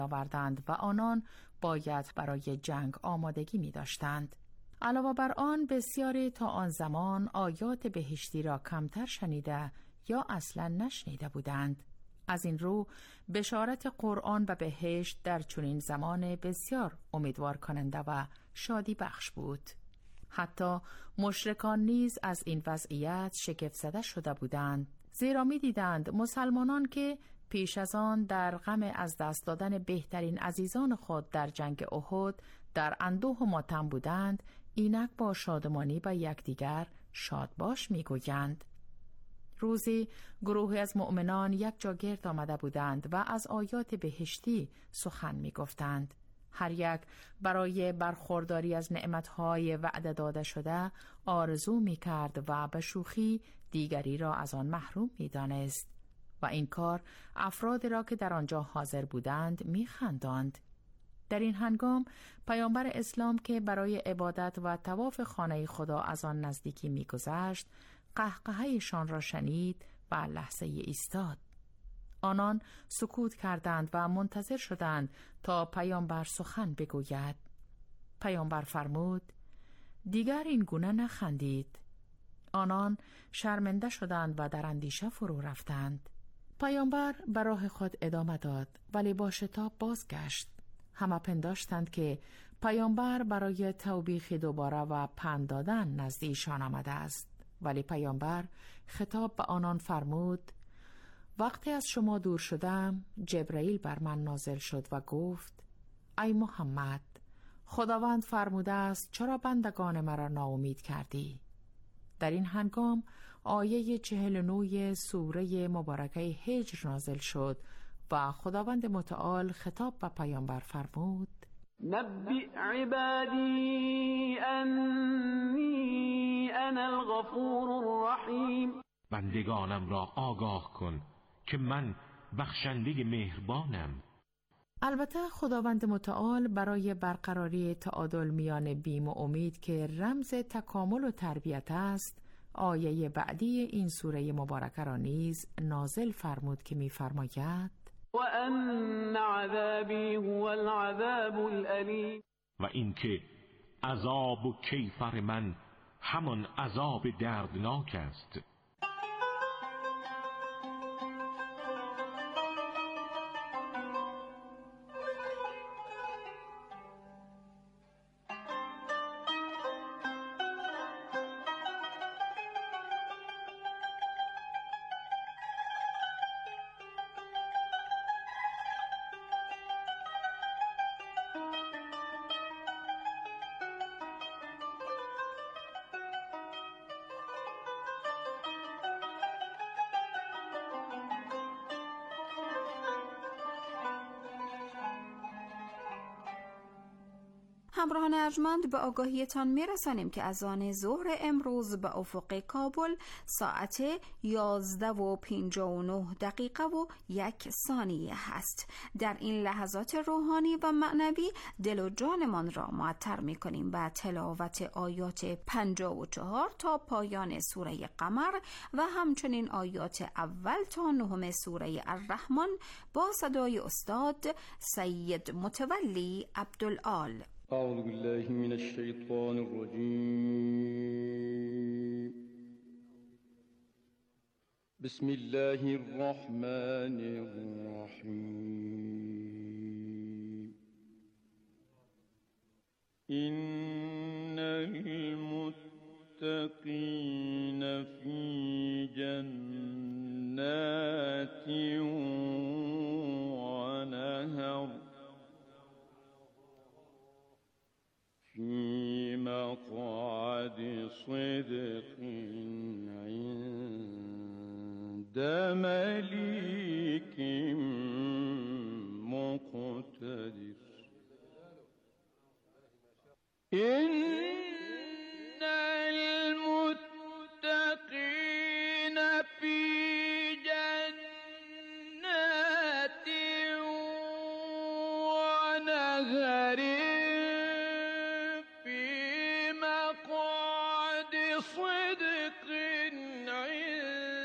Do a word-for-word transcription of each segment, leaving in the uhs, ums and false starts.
آوردند و آنان باید برای جنگ آمادگی می داشتند. علاوه بر آن بسیاری تا آن زمان آیات بهشتی را کمتر شنیده یا اصلا نشنیده بودند. از این رو بشارت قرآن و بهشت در چنین زمان بسیار امیدوار کننده و شادی بخش بود. حتی مشرکان نیز از این وضعیت شگفت زده شده بودند، زیرا می دیدند مسلمانان که پیش از آن در غم از دست دادن بهترین عزیزان خود در جنگ احد در اندوه و ماتم بودند، اینک با شادمانی به یکدیگر شادباش می گویند. روزی گروهی از مؤمنان یک جا گرد آمده بودند و از آیات بهشتی سخن می گفتند. هر یک برای برخورداری از نعمتهای وعده داده شده آرزو می کرد و به شوخی دیگری را از آن محروم می دانست و این کار افرادی را که در آنجا حاضر بودند می خنداند. در این هنگام پیامبر اسلام که برای عبادت و طواف خانه خدا از آن نزدیکی می گذشت، قهقهه‌شان را شنید و لحظه ایستاد. آنان سکوت کردند و منتظر شدند تا پیامبر سخن بگوید. پیامبر فرمود: دیگر این گونه نخندید. آنان شرمنده شدند و در اندیشه فرو رفتند. پیامبر به راه خود ادامه داد ولی با شتاب بازگشت. همه پنداشتند که پیامبر برای توبیخ دوباره و پند دادن نزد ایشان آمده است، ولی پیامبر خطاب به آنان فرمود: وقتی از شما دور شدم، جبرئیل بر من نازل شد و گفت: ای محمد، خداوند فرموده است چرا بندگان مرا ناامید کردی؟ در این هنگام آیه چهل و نه سوره مبارکه هجر نازل شد و خداوند متعال خطاب به پیامبر فرمود: نبئ عبادی انی انا الغفور الرحیم. بندگانم را آگاه کن که من بخشنده مهربانم. البته خداوند متعال برای برقراری تعادل میان بیم و امید که رمز تکامل و تربیت است، آیه بعدی این سوره مبارکه را نیز نازل فرمود که می‌فرماید: و ان عذابی هو العذاب الالیم. و اینکه عذاب و کیفر من همان عذاب دردناک است. همراهان ارجمند، به آگاهیتان میرسانیم که از آن ظهر امروز به افق کابل ساعت یازده و پنجاه و نه دقیقه و یک ثانیه هست. در این لحظات روحانی و معنوی دل و جانمان را معطر میکنیم به تلاوت آیات پنجاه و چهار تا پایان سوره قمر و همچنین آیات اول تا نهم سوره الرحمن با صدای استاد سید متولی عبدالآل. اعوذ بالله من الشیطان الرجیم. بسم الله الرحمن الرحیم. ان المتقین فی جنات و نهر فی مقعد صدق عند ملیک مقتدر. ان المتقین فی جنات و نهر صدق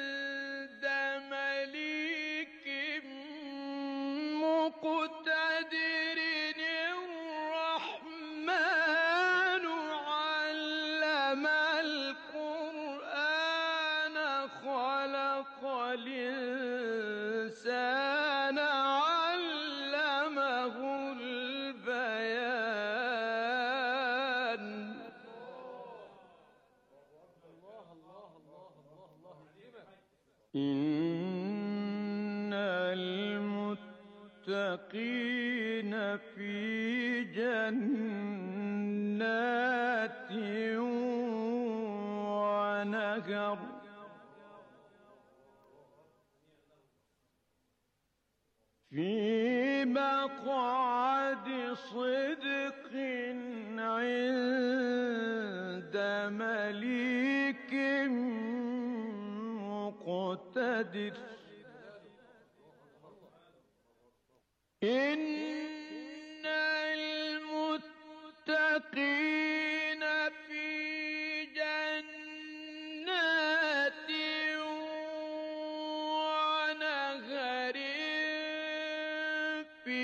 عند ملیک مقتدر. المتقين في جنات ونهر في مقعد صدق عند مليك مقتدر. إن المتقين في جنات ونهر في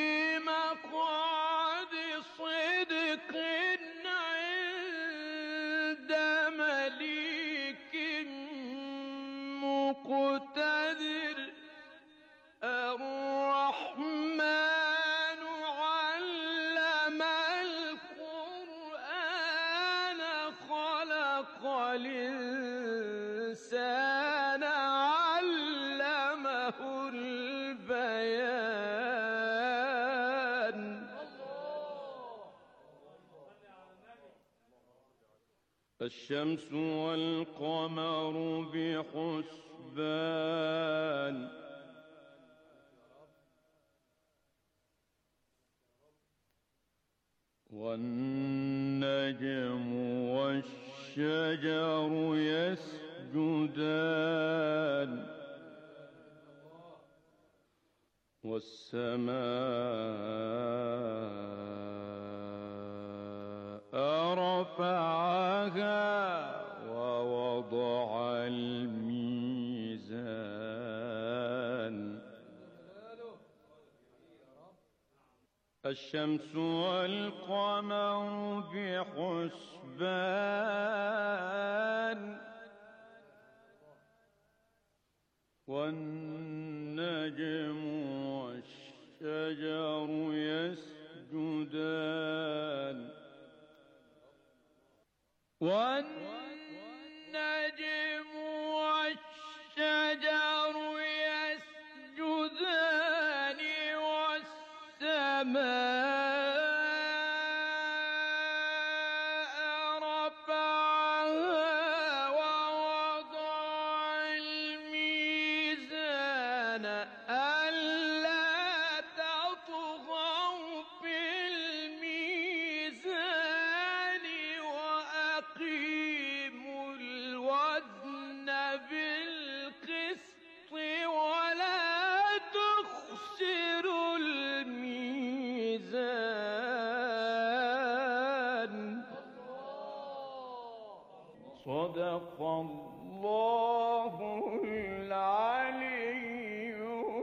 مقعد صدق عند مليك مقتدر. الرحمن علم القرآن خلق الإنسان علمه البيان. الشمس والقمر بحسبان والنجم والشجر يسجدان والسماء رفعها ووضع الميزان. الشمس والقمر بحسبان والنجم والشجر يسجدان والنجم والشجر يسجدان والسماء رفعها ووضع الميزان ألا تطغوا في الميزان وأقيموا الوزن بالقسط ولا تخسروا الميزان. صدق الله العلي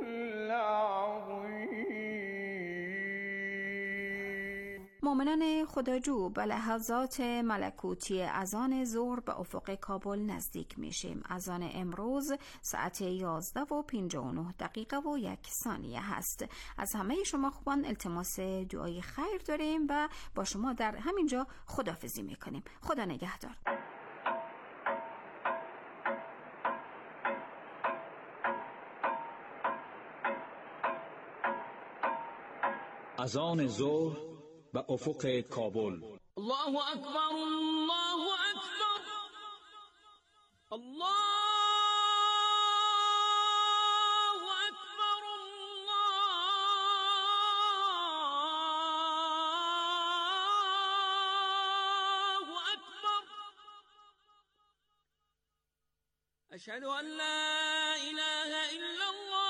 العظيم. مؤمنان خداجو به لحظات ملکوتی اذان ظهر به افق کابل نزدیک میشیم. اذان امروز ساعت یازده و پنجاه و نه دقیقه و یک ثانیه هست. از همه شما خوبان التماس دعای خیر داریم و با شما در همینجا خداحافظی میکنیم. خدا نگهدار. اذان ظهر به افق کابل. الله اکبر الله اکبر الله اکبر الله اکبر. اشهد ان لا اله الا الله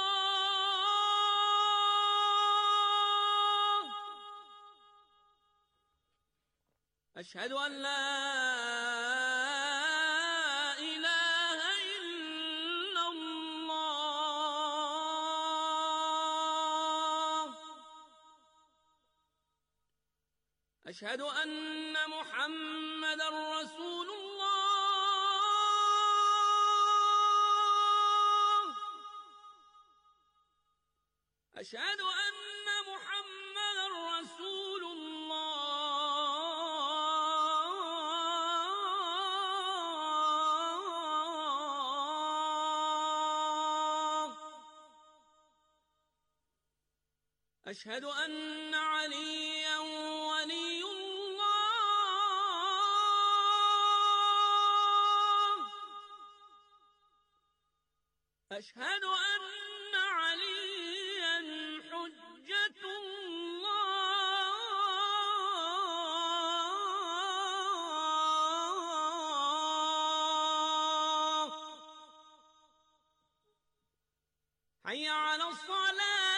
أشهد أن لا إله إلا الله. أشهد أن محمد رسول الله. أشهد أن محمد رسول الله. اشهد ان علیا ولی الله اشهد ان علیا حجة الله حي على الصلاة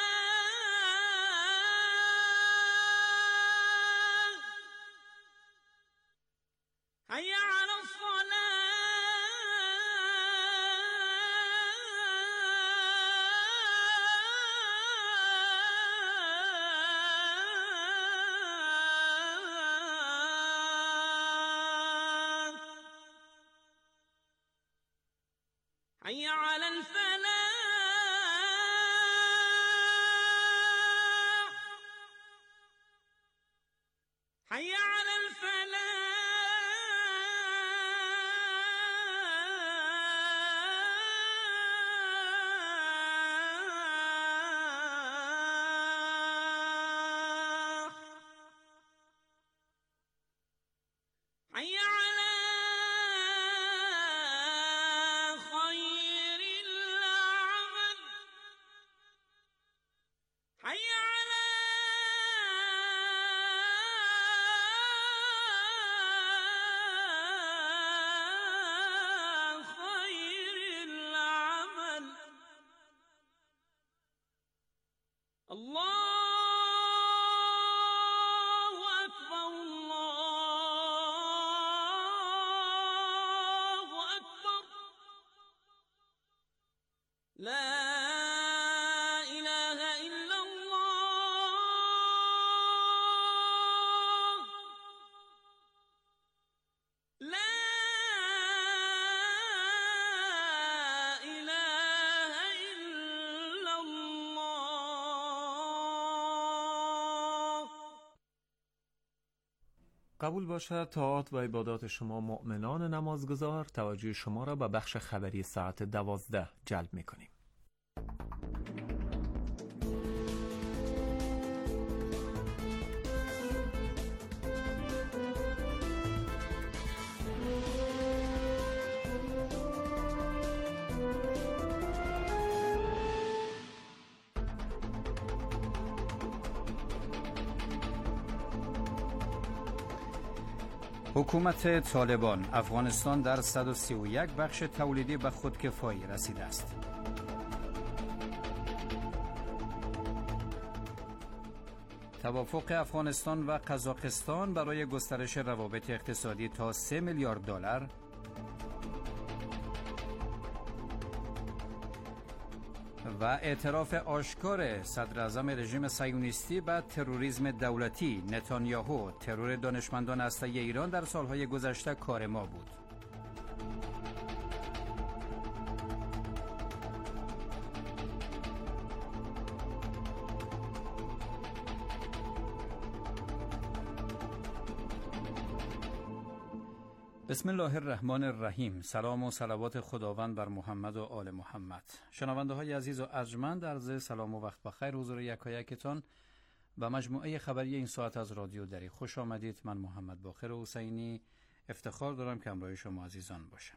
حي على الصلاة حي على الفلاح حي على الفلاح حي على خير العمل حي على خير العمل الله أكبر الله أكبر لا إله إلا الله لا إله إلا الله. قبول باشد طاعات و عبادات شما مؤمنان نمازگزار، توجه شما را به بخش خبری ساعت دوازده جلب می‌کنیم. حکومت طالبان افغانستان در صد و سی و یک بخش تولیدی به خودکفایی رسیده است. توافق افغانستان و قزاقستان برای گسترش روابط اقتصادی تا سه میلیارد دلار. و اعتراف آشکار صدر اعظم رژیم صهیونیستی به تروریسم دولتی نتانیاهو، ترور دانشمندان هسته‌ای ایران در سالهای گذشته کار ما بود. بسم الله الرحمن الرحیم. سلام و صلوات خداوند بر محمد و آل محمد. شنونده های عزیز و ارجمند، عرض سلام و وقت بخیر حضور یکایکتان به مجموعه خبری این ساعت از رادیو دری خوش آمدید. من محمد باقر حسینی افتخار دارم که همراه شما عزیزان باشم.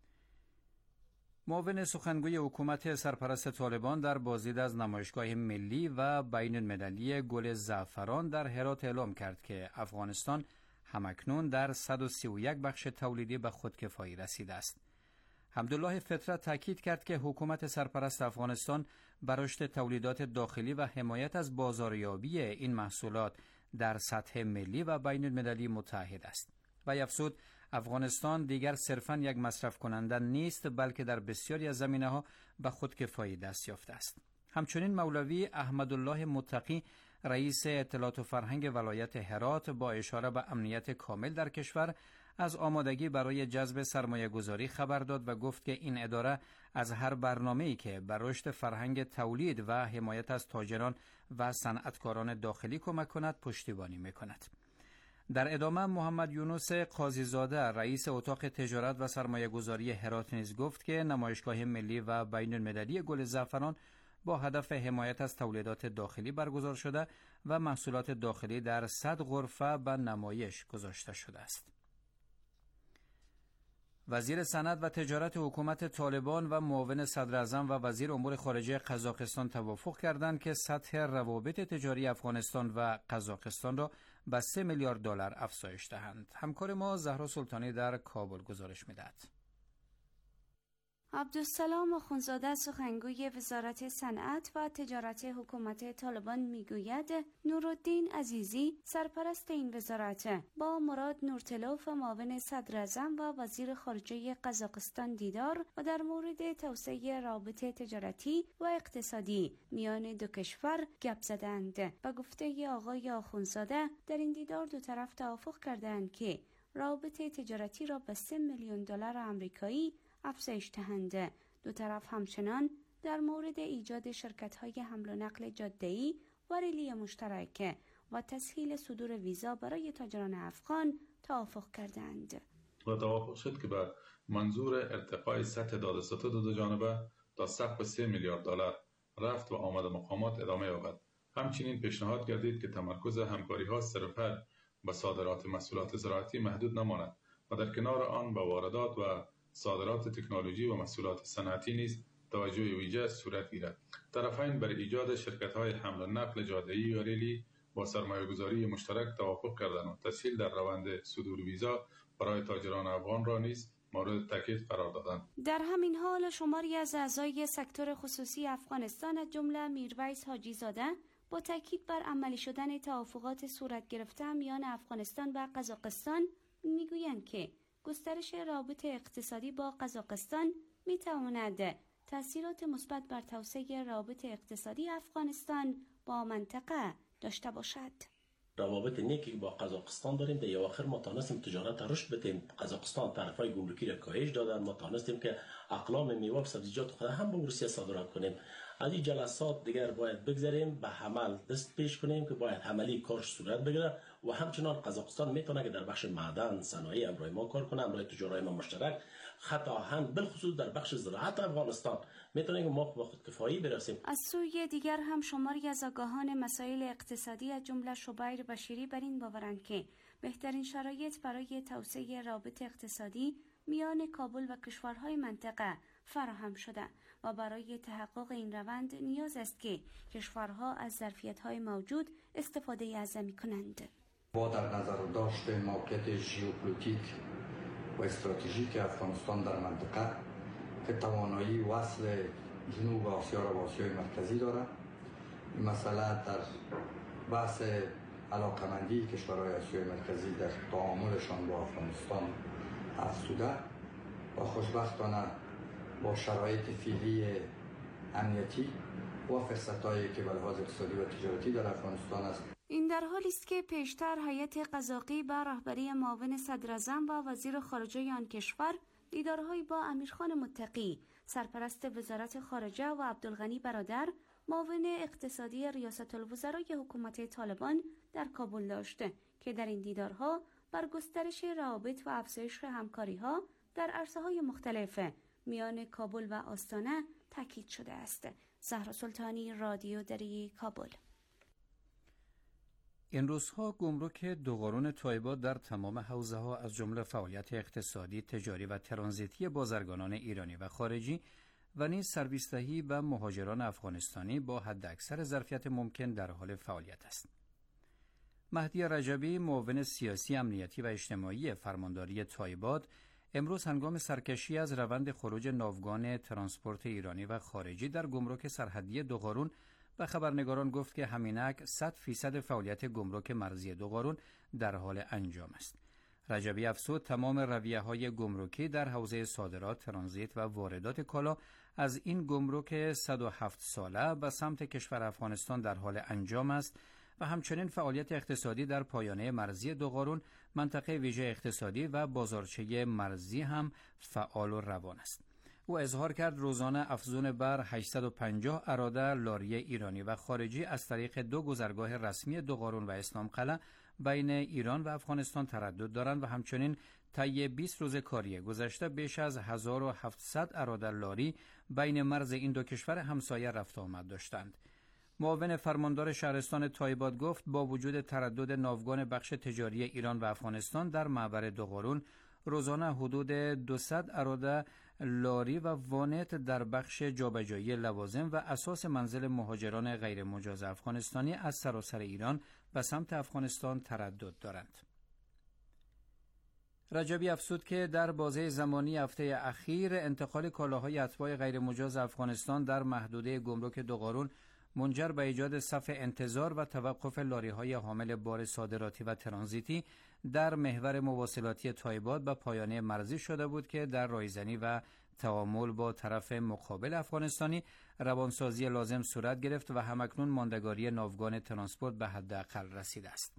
معاون سخنگوی حکومت سرپرست طالبان در بازدید از نمایشگاه ملی و بین المللی گل زعفران در هرات اعلام کرد که افغانستان همکنون در صد و سی و یک بخش تولیدی به خودکفایی رسیده است. حمدالله فطرت تاکید کرد که حکومت سرپرست افغانستان بر رشد تولیدات داخلی و حمایت از بازاریابی این محصولات در سطح ملی و بین المللی متحد است. و افزود افغانستان دیگر صرفاً یک مصرف کننده نیست، بلکه در بسیاری از زمینه‌ها به خودکفایی دست یافته است. همچنین مولوی احمدالله متقی رئیس اطلاعات و فرهنگ ولایت هرات با اشاره به امنیت کامل در کشور از آمادگی برای جذب سرمایه گذاری خبر داد و گفت که این اداره از هر برنامه‌ای که بر رشد فرهنگ تولید و حمایت از تاجران و صنعتکاران داخلی کمک کند پشتیبانی می‌کند. در ادامه محمد یونس قاضیزاده رئیس اتاق تجارت و سرمایه گذاری هرات نیز گفت که نمایشگاه ملی و بین المللی گل زعفران با هدف حمایت از تولیدات داخلی برگزار شده و محصولات داخلی در صد غرفه به نمایش گذاشته شده است. وزیر صنعت و تجارت حکومت طالبان و معاون صدر اعظم و وزیر امور خارجه قزاقستان توافق کردند که سطح روابط تجاری افغانستان و قزاقستان را به سه میلیارد دلار افزایش دهند. همکار ما زهرا سلطانی در کابل گزارش می‌دهد. عبدالسلام آخوندزاده سخنگوی وزارت صنعت و تجارت حکومت طالبان میگوید نورالدین عزیزی سرپرست این وزارت با مراد نورتلوف معاون صدر اعظم و وزیر خارجه قزاقستان دیدار و در مورد توسعه روابط تجارتی و اقتصادی میان دو کشور گپ زدند. و گفته آقای آخوندزاده در این دیدار دو طرف توافق کردند که روابط تجارتی را به سه میلیون دلار آمریکایی افزایش دهند. دو طرف همچنان در مورد ایجاد شرکت‌های حمل و نقل جاده‌ای و ریلی مشترک و تسهیل صدور ویزا برای تاجران افغان توافق کردند. و توافق شد که به منظور ارتقای سطح دادستان دو جانبه تا سقف سه میلیارد دلار رفت و آمد مقامات ادامه یابد. همچنین پیشنهاد گردید که تمرکز همکاری‌ها صرفاً به صادرات محصولات زراعتی محدود نماند و در کنار آن به واردات و صادرات تکنولوژی و محصولات صنعتی نیز توجه ویژه صورت گیرد. طرفین برای ایجاد شرکت‌های حمل و نقل جاده‌ای و ریلی با سرمایه‌گذاری مشترک توافق کردند و تسهیل در روند صدور ویزا برای تاجران افغان را نیز مورد تاکید قرار دادند. در همین حال شماری از اعضای سکتور خصوصی افغانستان از جمله میرویس حاجی زاده با تاکید بر عملی شدن توافقات صورت گرفته میان افغانستان و قزاقستان میگویند که گسترش روابط اقتصادی با قزاقستان می تواند تأثیرات مثبت بر توسعه روابط اقتصادی افغانستان با منطقه داشته باشد. روابط نیکی با قزاقستان داریم. در اواخر ما تانستیم تجارت رشد بدیم. قزاقستان طرفای گمرکی را کاهش دادن. ما تانستیم که اقلام میوه و سبزیجات خود هم به روسیه صادرات کنیم. از این جلسات دیگر باید بگذاریم به عمل دست پیش کنیم که باید عملی کارش صورت بگیره و همچنان قزاقستان میتونه که در بخش معدن صنایع همراه ما کار کنه، همراه تجارای ما مشترک، خط آهن بالخصوص در بخش زراعت افغانستان میتونه که ما به خودکفایی برسیم. از سوی دیگر هم شماری از آگاهان مسائل اقتصادی از جمله شبیر بشیری بر این باورند که بهترین شرایط برای توسعه روابط اقتصادی میان کابل و کشورهای منطقه فراهم شده و برای تحقق این روند نیاز است که کشورها از ظرفیت‌های موجود استفاده اعظمی کنند. با در نظر داشت موقعیت ژئوپلیتیک و استراتژیک افغانستان در منطقه که توانایی وصل جنوب آسیا را با آسیای مرکزی دارد، این مسئله در بحث علاقمندی کشورهای آسیای مرکزی در تعاملشان با افغانستان افزوده و خوشبختانه با شرایط فعلی امنیتی و فرصت‌هایی که به لحاظ اقتصادی و تجارتی در افغانستان است. این در حالی است که پیشتر هیئت قزاقی به رهبری معاون صدر اعظم و وزیر خارجه آن کشور دیدارهایی با امیرخان متقی سرپرست وزارت خارجه و عبدالغنی برادر معاون اقتصادی ریاست الوزرای حکومت طالبان در کابل داشته که در این دیدارها بر گسترش روابط و افزایش همکاری‌ها در عرصه‌های مختلف میان کابل و آستانه تاکید شده است. زهرا سلطانی، رادیو دری، کابل. این روزها گمرک دوقارون تایبات در تمام حوزه‌ها از جمله فعالیت اقتصادی، تجاری و ترانزیتی بازرگانان ایرانی و خارجی و نیز سرویس‌دهی به مهاجران افغانستانی با حداکثر ظرفیت ممکن در حال فعالیت است. مهدی رجبی، معاون سیاسی، امنیتی و اجتماعی فرمانداری تایبات، امروز هنگام سرکشی از روند خروج ناوگان ترانسپورت ایرانی و خارجی در گمرک سرحدی دوقارون به خبرنگاران گفت که همینک صد فیصد فعالیت گمرک مرزی دوقارون در حال انجام است. رجبی افزود تمام رویه‌های گمرکی در حوزه صادرات، ترانزیت و واردات کالا از این گمرک صد و هفت ساله به سمت کشور افغانستان در حال انجام است و همچنین فعالیت اقتصادی در پایانه مرزی دوقارون، منطقه ویژه اقتصادی و بازارچه مرزی هم فعال و روان است. او اظهار کرد روزانه افزون بر هشتصد و پنجاه اراده لاری ایرانی و خارجی از طریق دو گذرگاه رسمی دوقارون و اسلام قلعه بین ایران و افغانستان تردد دارند و همچنین طی بیست روز کاری گذشته بیش از هزار و هفتصد اراده لاری بین مرز این دو کشور همسایه رفت آمد داشتند. معاون فرماندار شهرستان تایباد گفت با وجود تردد ناوگان بخش تجاری ایران و افغانستان در معبر دوغارون، روزانه حدود دویست اراده لاری و وانت در بخش جابجایی لوازم و اساس منزل مهاجران غیر مجاز افغانستانی از سراسر ایران به سمت افغانستان تردد دارند. رجبی افزود که در بازه زمانی هفته اخیر انتقال کالاهای اتباع غیر مجاز افغانستان در محدوده گمرک دوغارون منجر به ایجاد صف انتظار و توقف لاری‌های حامل بار صادراتی و ترانزیتی در محور مواصلاتی تایباد به پایانه مرزی شده بود که در رایزنی و تعامل با طرف مقابل افغانستانی روانسازی لازم صورت گرفت و همکنون ماندگاری ناوگان ترانسپورت به حداقل رسیده است.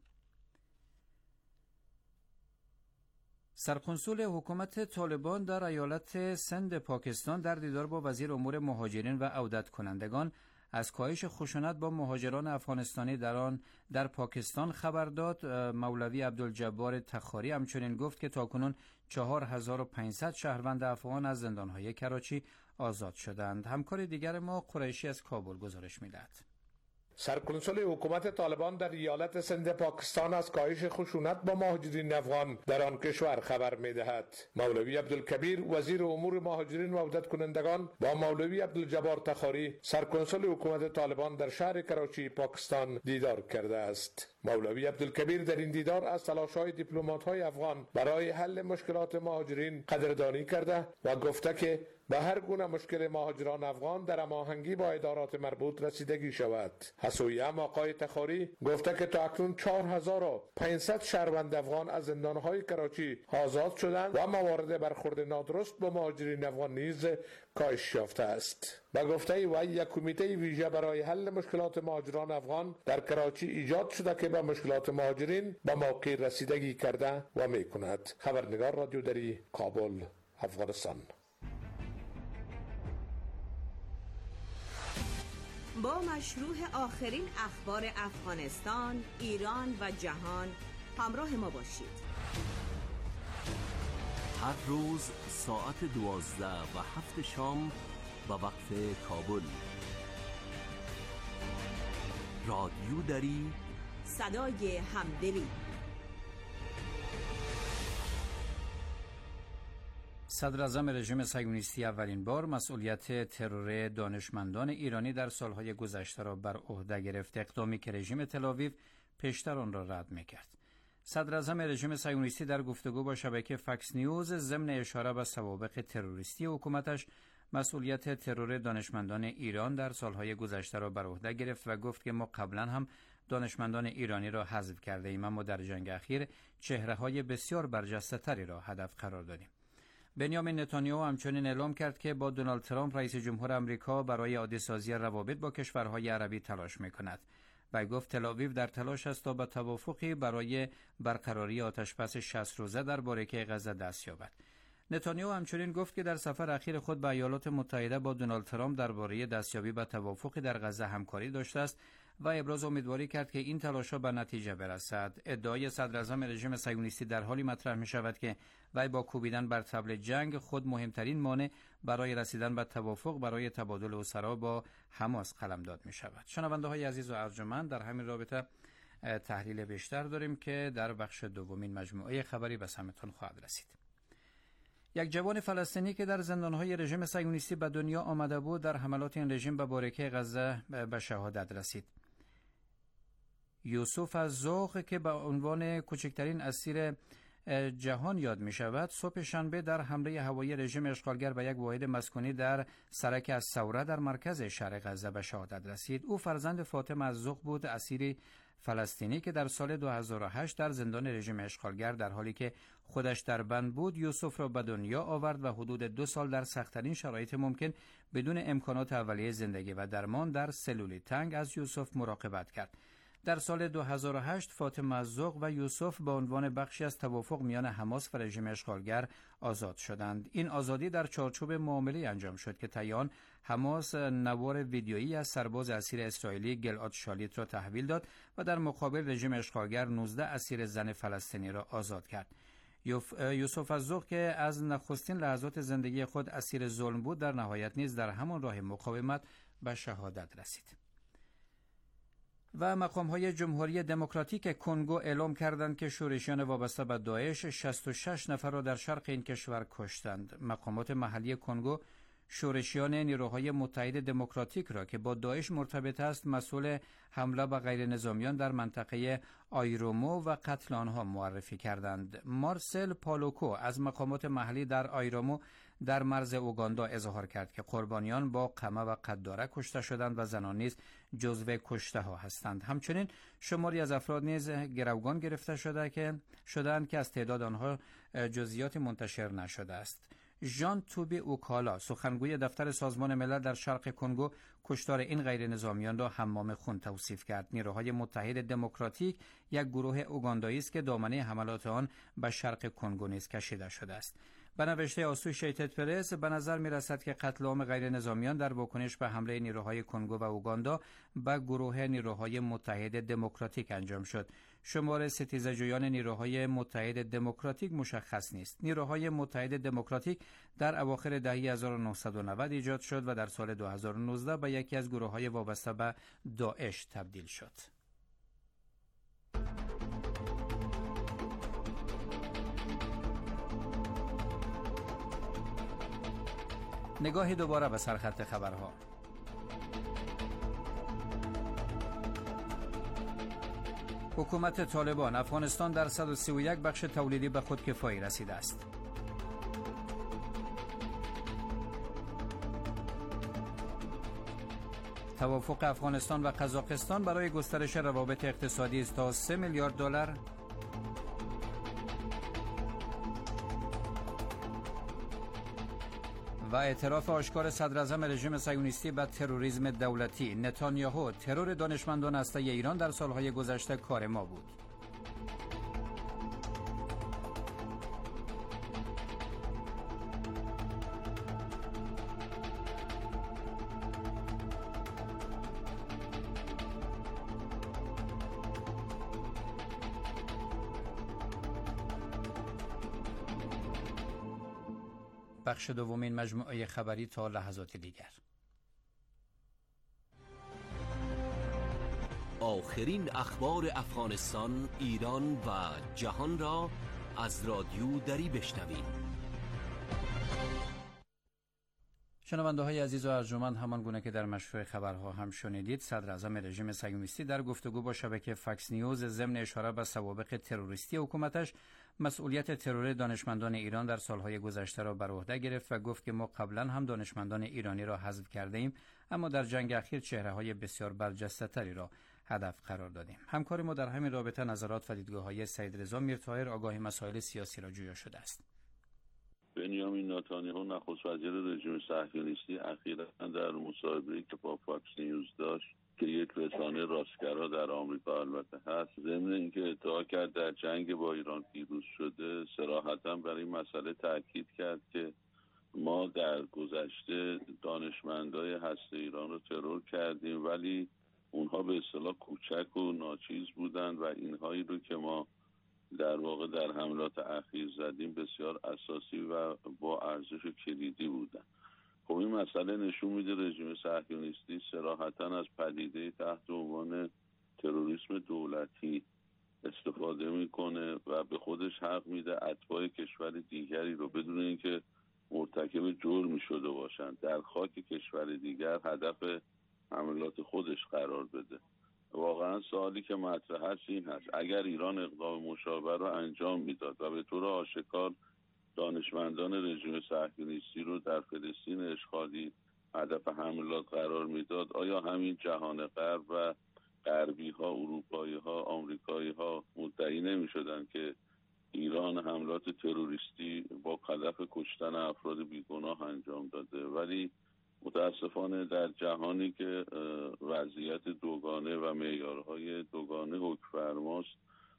سرقنصول حکومت طالبان در ایالت سند پاکستان در دیدار با وزیر امور مهاجرین و عودت کنندگان از کاهش خشونت با مهاجران افغانستانی در آن در پاکستان خبر داد. مولوی عبدالجبار تخاری همچنین گفت که تاکنون چهار هزار و پانصد شهروند افغان از زندانهای کراچی آزاد شدند. همکار دیگر ما قریشی از کابل گزارش می‌دهد. سرکنسول حکومت طالبان در ایالت سند پاکستان از کاهش خشونت با مهاجرین افغان در آن کشور خبر می‌دهد. مولوی عبدالکبیر وزیر امور مهاجرین و عودت کنندگان با مولوی عبدالجبار تخاری سرکنسول حکومت طالبان در شهر کراچی پاکستان دیدار کرده است. مولوی عبدالکبیر در این دیدار از تلاش‌های دیپلمات‌های افغان برای حل مشکلات مهاجرین قدردانی کرده و گفته که به هر گونه مشکل مهاجران افغان در هماهنگی با ادارات مربوط رسیدگی شود. حسویم آقای تخاری گفته که تا اکنون چهار هزار و پانصد شهروند افغان از زندانهای کراچی آزاد شدند و موارد برخورد نادرست با مهاجرین افغان نیز کاهش یافته است. به گفته و یک کمیته ویژه برای حل مشکلات مهاجران افغان در کراچی ایجاد شده که به مشکلات مهاجرین به موقع رسیدگی کرده و میکند. خبرنگار رادیو دری کابل، افغانستان. با مشروع آخرین اخبار افغانستان، ایران و جهان همراه ما باشید. هر روز ساعت دوازده و هفت شام به وقت کابل. رادیو دری، صدای همدلی. صدر اعظم رژیم صهیونیستی اولین بار مسئولیت ترور دانشمندان ایرانی در سالهای گذشته را بر عهده گرفت، اقدامی که رژیم تل‌آویو پیشتر آن را رد می‌کرد. صدر اعظم رژیم صهیونیستی در گفتگو با شبکه فاکس نیوز ضمن اشاره به سوابق تروریستی حکومتش مسئولیت ترور دانشمندان ایران در سالهای گذشته را بر عهده گرفت و گفت که ما قبلا هم دانشمندان ایرانی را حذف کرده ایم، اما در جنگ اخیر چهره‌های بسیار برجسته‌تری را هدف قرار دادیم. بنیامین نتانیاهو همچنین اعلام کرد که با دونالد ترامپ رئیس جمهور آمریکا برای عادی‌سازی روابط با کشورهای عربی تلاش می‌کند. و گفت تل‌آویو در تلاش است تا به توافقی برای برقراری آتش‌بس شصت روزه در باریکه غزه دست یابد. نتانیاهو همچنین گفت که در سفر اخیر خود به ایالات متحده با دونالد ترامپ درباره دستیابی به توافقی در غزه همکاری داشته است و ابراز امیدواری کرد که این تلاش‌ها به نتیجه برسد. ادعای صدر اعظم رژیم صهیونیستی در حالی مطرح می‌شود که وی با کوبیدن بر طبل جنگ خود مهمترین مانع برای رسیدن به توافق برای تبادل اسرا با حماس قلمداد می‌شود. شنونده‌های عزیز و ارجمند، در همین رابطه تحلیل بیشتر داریم که در بخش دومین مجموعه خبری به سمتون خواهد رسید. یک جوان فلسطینی که در زندان‌های رژیم صهیونیستی به دنیا آمده بود در حملات این رژیم به باریکه غزه به شهادت رسید. یوسف الزوق که به عنوان کوچکترین اسیر جهان یاد می شود، صبح شنبه در حمله هوایی رژیم اشغالگر به یک واحد مسکونی در سرک الثوره در مرکز شرق غزه به شهادت رسید. او فرزند فاطمه الزوق بود، اسیری فلسطینی که در سال دو هزار و هشت در زندان رژیم اشغالگر در حالی که خودش در بند بود یوسف را به دنیا آورد و حدود دو سال در سخت‌ترین شرایط ممکن بدون امکانات اولیه زندگی و درمان در سلولی تنگ از یوسف مراقبت کرد. در سال دو هزار و هشت فاطمه الزوق و یوسف به عنوان بخشی از توافق میان حماس و رژیم اشغالگر آزاد شدند. این آزادی در چارچوب معامله انجام شد که طی آن حماس نوار ویدیویی از سرباز اسیر اسرائیلی گلعاد شالیت را تحویل داد و در مقابل رژیم اشغالگر نوزده اسیر زن فلسطینی را آزاد کرد. یوسف الزغ که از نخستین لحظات زندگی خود اسیر ظلم بود، در نهایت نیز در همان راه مقاومت به شهادت رسید. و مقام‌های جمهوری دموکراتیک کنگو اعلام کردند که شورشیان وابسته به داعش شصت و شش نفر را در شرق این کشور کشتند. مقامات محلی کنگو شورشیان نیروهای متحد دموکراتیک را که با داعش مرتبط است مسئول حمله به غیر نظامیان در منطقه آیرومو و قتل آنها معرفی کردند. مارسل پالوکو از مقامات محلی در آیرومو در مرز اوگاندا اظهار کرد که قربانیان با قمع و قداره کشته شدند و زنان نیز جزو کشته ها هستند. همچنین شماری از افراد نیز گروگان گرفته شده که شدند که از تعداد آنها جزئیات منتشر نشده است. ژان توبی اوکالا سخنگوی دفتر سازمان ملل در شرق کنگو کشتار این غیر نظامیان را حمام خون توصیف کرد. نیروهای متحد دموکراتیک یک گروه اوگاندایی است که دامنه حملات آن به شرق کنگو نیز کشیده شده است. به نوشته آسوشیتد پرس به نظر می رسد که قتل عام غیر نظامیان در واکنش به حمله نیروهای کنگو و اوگاندا به گروه نیروهای متحد دموکراتیک انجام شد. شمار ستیزجویان نیروهای متحد دموکراتیک مشخص نیست. نیروهای متحد دموکراتیک در اواخر دهه هزار و نهصد و نود ایجاد شد و در سال دو هزار و نوزده به یکی از گروه‌های وابسته به داعش تبدیل شد. نگاهی دوباره به سرخط خبرها. حکومت طالبان افغانستان در صد و سی و یک بخش تولیدی به خودکفایی رسیده است. توافق افغانستان و قزاقستان برای گسترش روابط اقتصادی است تا سه میلیارد دلار. و اعتراف آشکار صدراعظم رژیم صهیونیستی به تروریسم دولتی. نتانیاهو: ترور دانشمندان هسته ایران در سالهای گذشته کار ما بود. بخش دومین مجموعه خبری تا لحظات دیگر. آخرین اخبار افغانستان، ایران و جهان را از رادیو دری بشنوید. شنونده های عزیز و ارجمند، همان گونه که در مشروع خبرها هم شنیدید، صدراعظم رژیم صهیونیستی در گفتگو با شبکه فاکس نیوز ضمن اشاره به سوابق تروریستی حکومتش مسئولیت ترور دانشمندان ایران در سالهای گذشته را بر عهده گرفت و گفت که ما قبلا هم دانشمندان ایرانی را حذف کرده ایم، اما در جنگ اخیر چهره‌های بسیار برجسته‌تری را هدف قرار دادیم. همکار ما در همین رابطه نظرات و دیدگاه‌های سید رضا میرطاهر آگاه مسائل سیاسی را جویا شده است. بنیامین نتانیاهو نخست وزیر رژیم صهیونیستی اخیراً در مصاحبه‌ای که با فاکس نیوز داشت که یک رسانه راستگرا در آمریکا البته هست، ضمن اینکه ادعا کرد در جنگ با ایران پیروز شده، صراحتاً برای این مسئله تاکید کرد که ما در گذشته دانشمندای هسته ایران رو ترور کردیم، ولی اونها به اصطلاح کوچک و ناچیز بودند و اینهایی رو که ما در واقع در حملات اخیر زدیم بسیار اساسی و با ارزش و کلیدی بودن. خب این مسئله نشون میده رژیم صهیونیستی صراحتاً از پدیده تحت عنوان تروریسم دولتی استفاده میکنه و به خودش حق میده اتباع کشور دیگری رو بدون اینکه مرتکب جرمی شده باشند در خاک کشور دیگر هدف حملات خودش قرار بده. واقعا سوالی که مطرح هست این هست: اگر ایران اقدام مشابه را انجام میداد و به طور آشکار دانشمندان رژیم صهیونیستی رو در فلسطین اشغالی هدف حملات قرار میداد، آیا همین جهان غرب و غربی ها، اروپایی ها، آمریکایی ها مدعی نمی شدن که ایران حملات تروریستی با هدف کشتن افراد بیگناه انجام داده؟ ولی متاسفانه در جهانی که وضعیت دوگانه و معیارهای دوگانه حکمفرماست،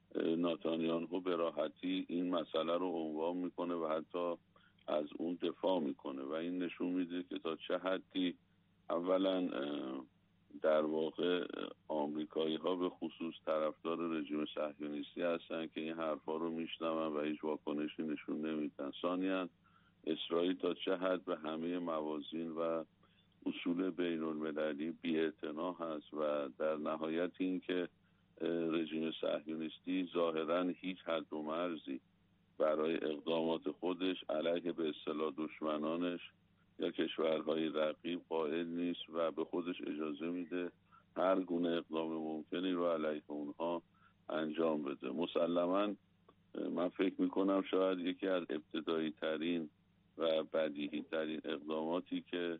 نتانیاهو به راحتی این مسئله رو عنوان میکنه و حتی از اون دفاع میکنه و این نشون میده که تا چه حدی اولا در واقع آمریکایی ها به خصوص طرفدار رژیم صهیونیستی هستن که این حرفا رو میشنون و هیچ واکنشی نشون نمیدن. ثانیاً اسرائیل تا چه حد به همه موازین و اصول بین المللی بی‌اعتنا هست و در نهایت این که رژیم صهیونیستی ظاهراً هیچ حد و مرزی برای اقدامات خودش علیه به اصطلاح دشمنانش یا کشورهای رقیب قائل نیست و به خودش اجازه میده هر گونه اقدام ممکنی رو علیه اونها انجام بده. مسلماً من فکر میکنم شاید یکی از ابتدایی ترین و بدیهی ترین اقداماتی که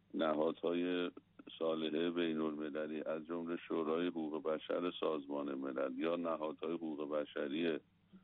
نهادهای صالحه بین المللی از جمله شورای حقوق بشر سازمان ملل یا نهادهای حقوق بشری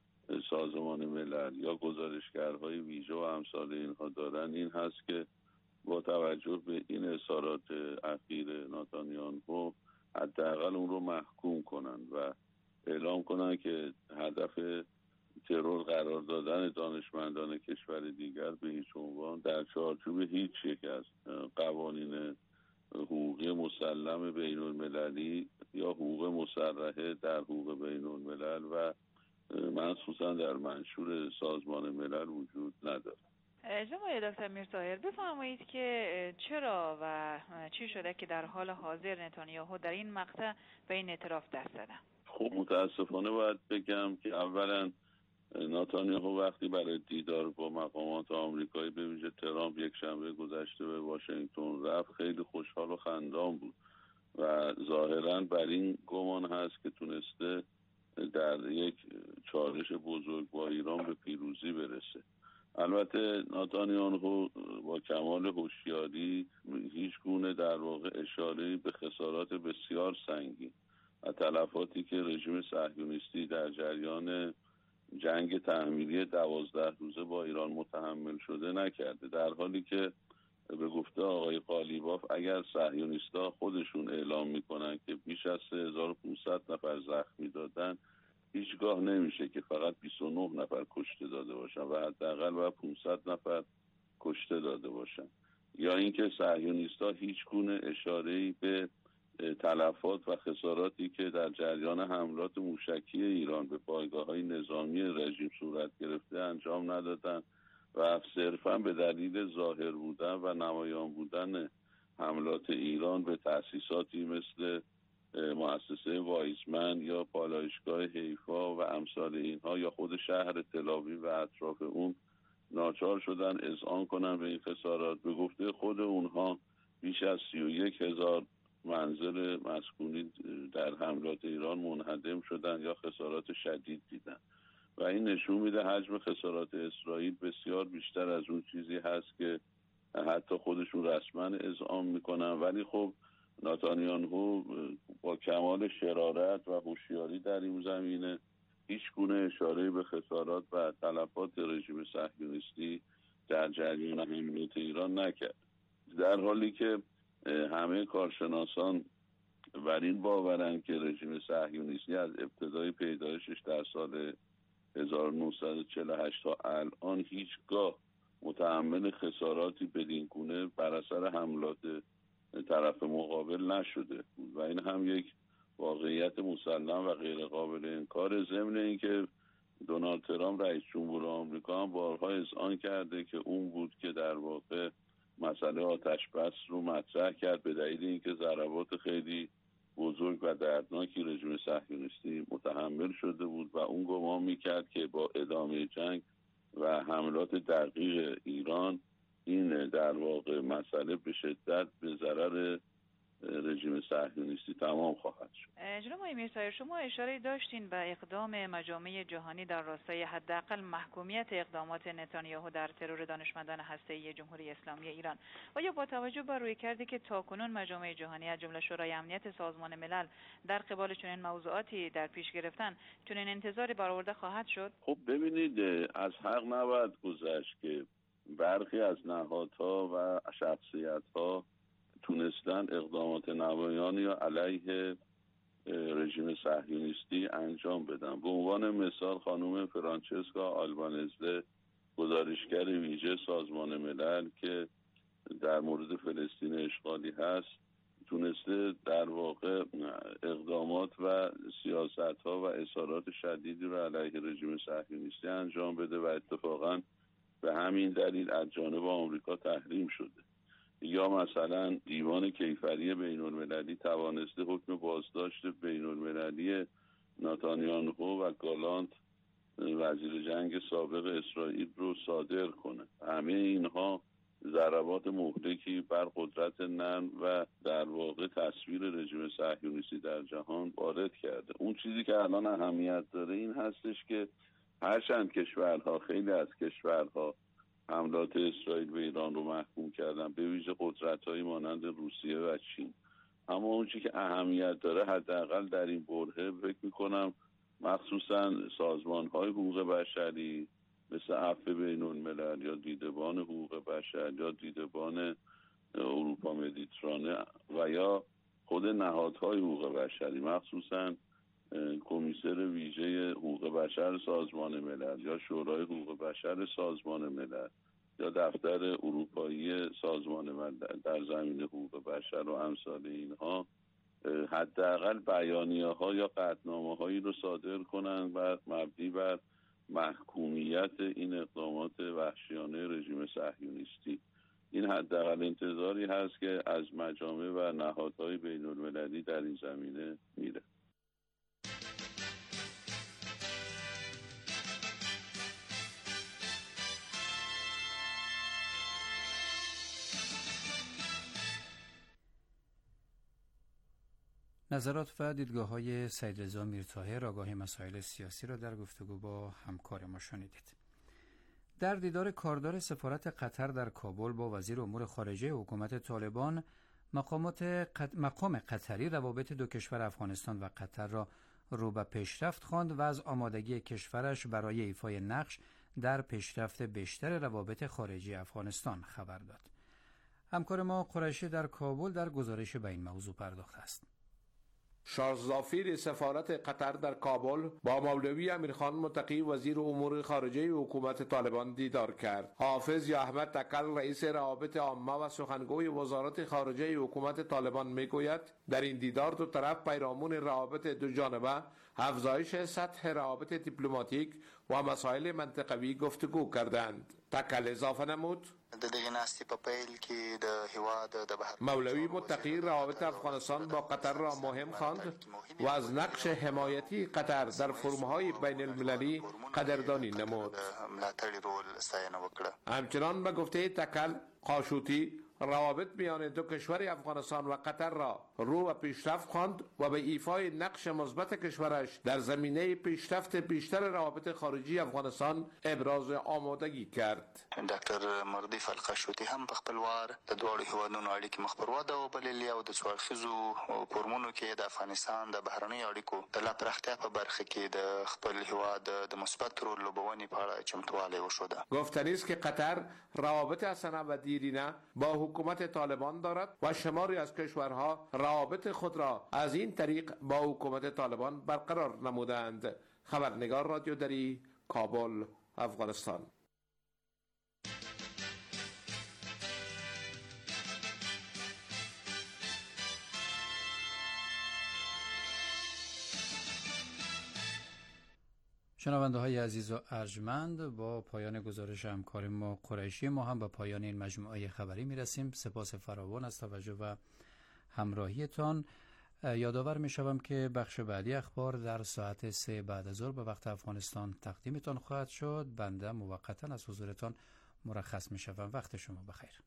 سازمان ملل یا گزارشگرهای ویژه و امثال اینها دارن این هست که با توجه به این اظهارات اخیر نتانیاهو حداقل اون رو محکوم کنن و اعلام کنن که هدف ترور قرار دادن دانشمندان کشور دیگر به هیچ عنوان در چارچوب هیچ یک از قوانین حقوقی مسلم بین المللی یا حقوق مصرحه در حقوق بین الملل و مخصوصا در منشور سازمان ملل وجود ندارد. جناب دکتر میرطاهر بفرمایید که چرا و چی شده که در حال حاضر نتانیاهو در این مقطع به این اعتراف دست زده؟ خب متاسفانه باید بگم که اولا نتانیاهو وقتی برای دیدار با مقامات آمریکایی به ویژه ترامپ یک شنبه گذشته به واشنگتن رفت خیلی خوشحال و خندان بود و ظاهراً بر این گمان هست که تونسته در یک چالش بزرگ با ایران به پیروزی برسه. البته نتانیاهو با کمال هوشیاری هیچ گونه در واقع اشاره‌ای به خسارات بسیار سنگین و تلفاتی که رژیم صهیونیستی در جریان جنگ تحمیلی دوازده روزه با ایران متحمل شده نکرده، در حالی که به گفته آقای قالیباف اگر صهیونیست‌ها خودشون اعلام میکنن که بیش از سه هزار و پانصد نفر زخمی دادن هیچگاه نمیشه که فقط بیست و نه نفر کشته داده باشن و حداقل باید پانصد نفر کشته داده باشن. یا اینکه صهیونیست‌ها هیچ گونه اشاره‌ای به تلفات و خساراتی که در جریان حملات موشکی ایران به پایگاه‌های نظامی رژیم صورت گرفته انجام ندادن و صرفاً به دلیل ظاهر بودن و نمایان بودن حملات ایران به تأسیساتی مثل مؤسسه وایزمن یا پالایشگاه حیفا و امثال اینها یا خود شهر تل‌آویو و اطراف اون ناچار شدن اذعان کنن به این خسارات. به گفته خود اونها بیش از سی و یک هزار منزل مسکونی در حملات ایران منهدم شدن یا خسارات شدید دیدن و این نشون میده حجم خسارات اسرائیل بسیار بیشتر از اون چیزی هست که حتی خودشون رسما اذعان میکنن. ولی خب نتانیاهو با کمال شرارت و هوشیاری در این زمینه هیچ گونه اشاره به خسارات و تلفات رژیم صهیونیستی در جریان حملات ایران نکرد، در حالی که همه کارشناسان بر این باورند که رژیم صهیونیستی از ابتدای پیدایشش در سال هزار و نهصد و چهل و هشت تا الان هیچگاه متحمل خساراتی بدین گونه بر اثر حملات طرف مقابل نشده بود و این هم یک واقعیت مسلم و غیر قابل انکار. ضمن اینکه دونالد ترامپ رئیس جمهور آمریکا هم بارها اذعان کرده که اون بود که در واقع مسئله آتش بس رو مطرح کرد به دلیل اینکه ضربات خیلی بزرگ و دردناکی رژیم صهیونیستی متحمل شده بود و اون گمان میکرد که با ادامه جنگ و حملات دقیق ایران این در واقع مسئله به شدت به ضرر رژیم صهیونیستی تمام خواهد شد. جناب آقای میرطاهر، شما اشاره داشتین به اقدام مجامع جهانی در راستای حداقل محکومیت اقدامات نتانیاهو در ترور دانشمندان هسته‌ای جمهوری اسلامی ایران. آیا با توجه بر رویکردی که تاکنون مجامع جهانی از جمله شورای امنیت سازمان ملل در قبال چنین موضوعاتی در پیش گرفتن چنین انتظاری برآورده خواهد شد؟ خب ببینید، از حق نباید گذشت که برخی از نهادها و شخصیت‌ها تونستن اقدامات نمایانی یا علیه رژیم صهیونیستی انجام بدن. به عنوان مثال خانم فرانچسکا آلبانزه، گزارشگر ویژه سازمان ملل که در مورد فلسطین اشغالی هست، تونسته در واقع اقدامات و سیاست‌ها و اظهارات شدیدی رو علیه رژیم صهیونیستی انجام بده و اتفاقاً به همین دلیل از جانب آمریکا تحریم شده. یا مثلا دیوان کیفری بین المللی توانسته حکم بازداشت بین المللی نتانیاهو و گالانت وزیر جنگ سابق اسرائیل رو صادر کنه. همه اینها ضربات مهلکی بر قدرت نرم و در واقع تصویر رژیم صهیونیستی در جهان وارد کرده. اون چیزی که الان اهمیت داره این هستش که هرچند کشورها، خیلی از کشورها حملات اسرائیل به ایران رو محکوم کردن، به ویژه قدرت‌هایی مانند روسیه و چین، اما اون چیزی که اهمیت داره حداقل در این برهه فکر می‌کنم مخصوصاً سازمان‌های حقوق بشری مثل عفو بین الملل یا دیدبان حقوق بشر یا دیدبان اروپا مدیترانه و یا خود نهادهای حقوق بشری، مخصوصاً کمیسر ویژه حقوق بشر سازمان ملل یا شورای حقوق بشر سازمان ملل یا دفتر اروپایی سازمان ملل در زمینه حقوق بشر و امثال اینها حداقل بیانیه‌ها یا قطعنامه‌هایی رو صادر کنند و مبنی بر محکومیت این اقدامات وحشیانه رژیم صهیونیستی. این حداقل انتظاری هست که از مجامع و نهادهای بین المللی در این زمینه میره. نظرات و دیدگاه‌های سید رضا میرطاهر آگاه مسائل سیاسی را در گفتگو با همکار ما شنیدید. در دیدار کاردار سفارت قطر در کابل با وزیر امور خارجه حکومت طالبان، مقامات قط... مقام قطری روابط دو کشور افغانستان و قطر را رو به پیشرفت خواند و از آمادگی کشورش برای ایفای نقش در پیشرفت بیشتر روابط خارجی افغانستان خبر داد. همکار ما قریشی در کابل در گزارش به این موضوع پرداخته است. شارژ سفارت قطر در کابل با مولوی امیرخان متقی وزیر امور خارجه حکومت طالبان دیدار کرد. حافظ یا احمد تکل رئیس روابط عامه و سخنگوی وزارت خارجه حکومت طالبان میگوید در این دیدار دو طرف پیرامون روابط دو جانبه، افزایش سطح روابط دیپلماتیک و مسائل منطقوی گفتگو کردند. تکل اضافه نمود مولوی متقی روابط افغانستان با قطر را مهم خواند و از نقش حمایتی قطر در فرم‌های بین المللی قدردانی نمود. همچنان به گفته تکل قاشوتی روابط میان دو کشور افغانستان و قطر را رو و پیشرفت خواند و به ایفای نقش مثبت کشورش در زمینه پیشرفت بیشتر روابط خارجی افغانستان ابراز آمادگی کرد. ډاکټر مردیف القاشوتی هم په خپل وار د دوه هیوادونو اړیکې مخ پر وده وبللې او د څوړخیزو فورمونو کې د افغانستان د بهرنۍ اړیکو د لا پراختیا په برخه کې د خپل هیواد د مثبت رول لوبونې په اړه چمتووالی وښوده. گفتنی است که قطر روابط حسنه و دیرینه با حکومت طالبان دارد و شماری از کشورها روابط خود را از این طریق با حکومت طالبان برقرار نمودند. خبرنگار رادیو دری، کابل، افغانستان. شنونده های عزیز و ارجمند، با پایان گزارش همکار ما قریشی ما هم به پایان این مجموعه خبری میرسیم. سپاس فراوان از توجه و همراهیتان. یادآور می شوم که بخش بعدی اخبار در ساعت سه بعد از ظهر به وقت افغانستان تقدیمتان خواهد شد. بنده موقتا از حضورتان مرخص می شوم. وقت شما بخیر.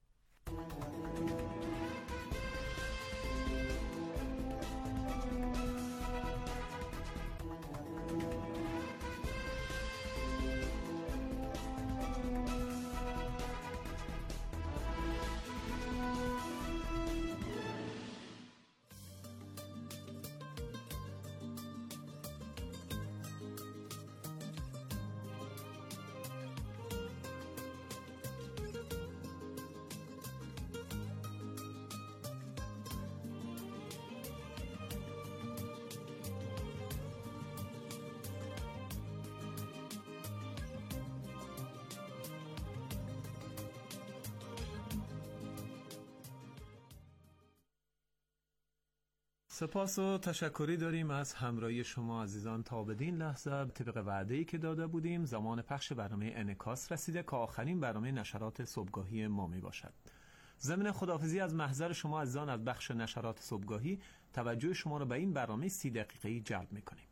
سپاس و تشکری داریم از همراهی شما عزیزان. تا بدین لحظه طبق وعده‌ای که داده بودیم زمان پخش برنامه انعکاس رسیده که آخرین برنامه نشرات صبحگاهی ما می باشد. ضمن خداحافظی از محضر شما عزیزان از بخش نشرات صبحگاهی توجه شما را به این برنامه سی دقیقه‌ای جلب می‌کنیم.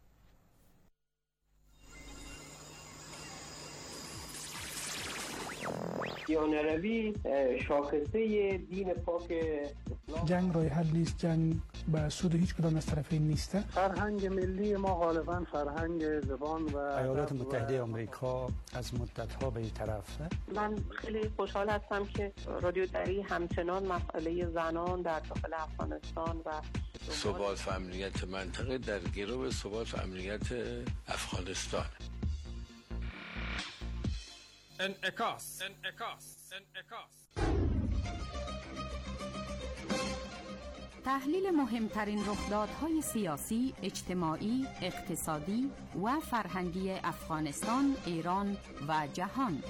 دیانروی شاخصه دین پاک اسلام. جنگ راه حل نیست، جنگ به سود هیچ کدام از طرفین نیست. فرهنگ ملی ما غالبا فرهنگ زبان و ایالات متحده آمریکا از مدت‌ها به این طرف. من خیلی خوشحال هستم که رادیو دری همچنان مسئله زنان در داخل افغانستان و ثبات و امنیت منطقه در گرو ثبات و امنیت افغانستان. انعکاس انعکاس انعکاس تحلیل مهمترین رخدادهای سیاسی، اجتماعی، اقتصادی و فرهنگی افغانستان، ایران و جهان.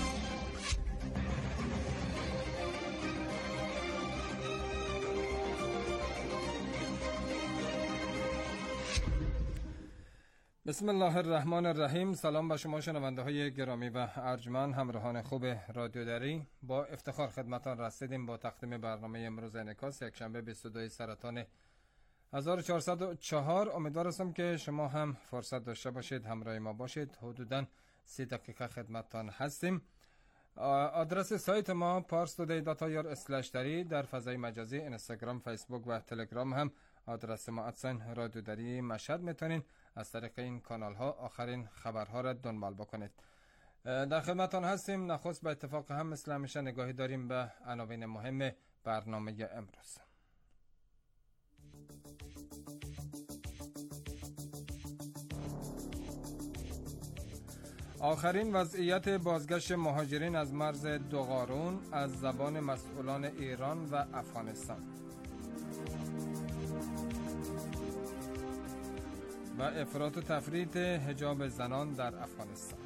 بسم الله الرحمن الرحیم. سلام به شما شنونده های گرامی و ارجمند، همراهان خوب رادیو دری. با افتخار خدمتان رسیدیم با تقدیم برنامه امروز انعکاس یک شنبه بیست و دو سرطان هزار و چهارصد و چهار. امیدوار هستم که شما هم فرصت داشته باشید همراه ما باشید. حدوداً سی دقیقه خدمتتان هستیم. آدرس سایت ما پارس تودی دات آی آر اسلش دری، در فضای مجازی اینستاگرام، فیسبوک و تلگرام هم آدرس ما ادسن رادیو دری مشهد میتونین از طریق این کانال ها آخرین خبرها را دنبال بکنید. در خدمتتان هستیم. نخست به اتفاق هم مثل همیشه نگاهی داریم به عناوین مهم برنامه امروز. آخرین وضعیت بازگشت مهاجرین از مرز دوغارون از زبان مسئولان ایران و افغانستان و افراط و تفریط حجاب زنان در افغانستان.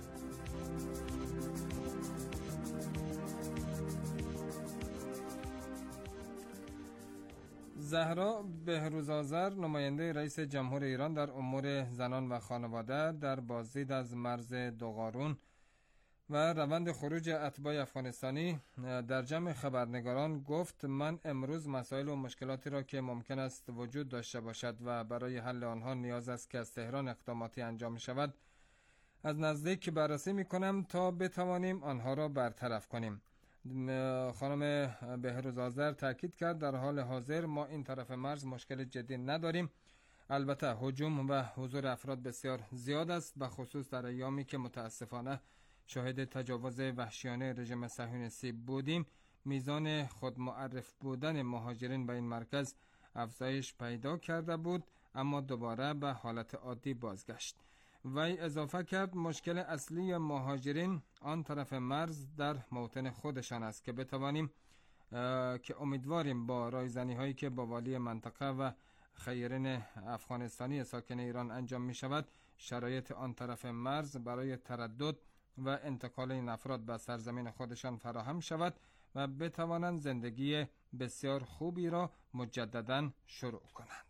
زهرا بهروزآذر، نماینده رئیس جمهور ایران در امور زنان و خانواده، در بازدید از مرز دوغارون و روند خروج اتباع افغانستانی در جمع خبرنگاران گفت: من امروز مسائل و مشکلاتی را که ممکن است وجود داشته باشد و برای حل آنها نیاز است که از تهران اقداماتی انجام شود از نزدیک بررسی می کنم تا بتوانیم آنها را برطرف کنیم. خانم بهروزآذر تاکید کرد در حال حاضر ما این طرف مرز مشکل جدی نداریم. البته هجوم و حضور افراد بسیار زیاد است، به خصوص در ایامی که متاسفانه شاهد تجاوز وحشیانه رژیم صهیونیستی بودیم. میزان خود معرف بودن مهاجرین به این مرکز افزایش پیدا کرده بود اما دوباره به حالت عادی بازگشت. وی اضافه کرد مشکل اصلی مهاجرین آن طرف مرز در موطن خودشان است که بتوانیم که امیدواریم با رایزنی هایی که با والی منطقه و خیرین افغانستانی ساکن ایران انجام می شود شرایط آن طرف مرز برای تردد و انتقال این افراد به سرزمین خودشان فراهم شود و بتوانند زندگی بسیار خوبی را مجددا شروع کنند.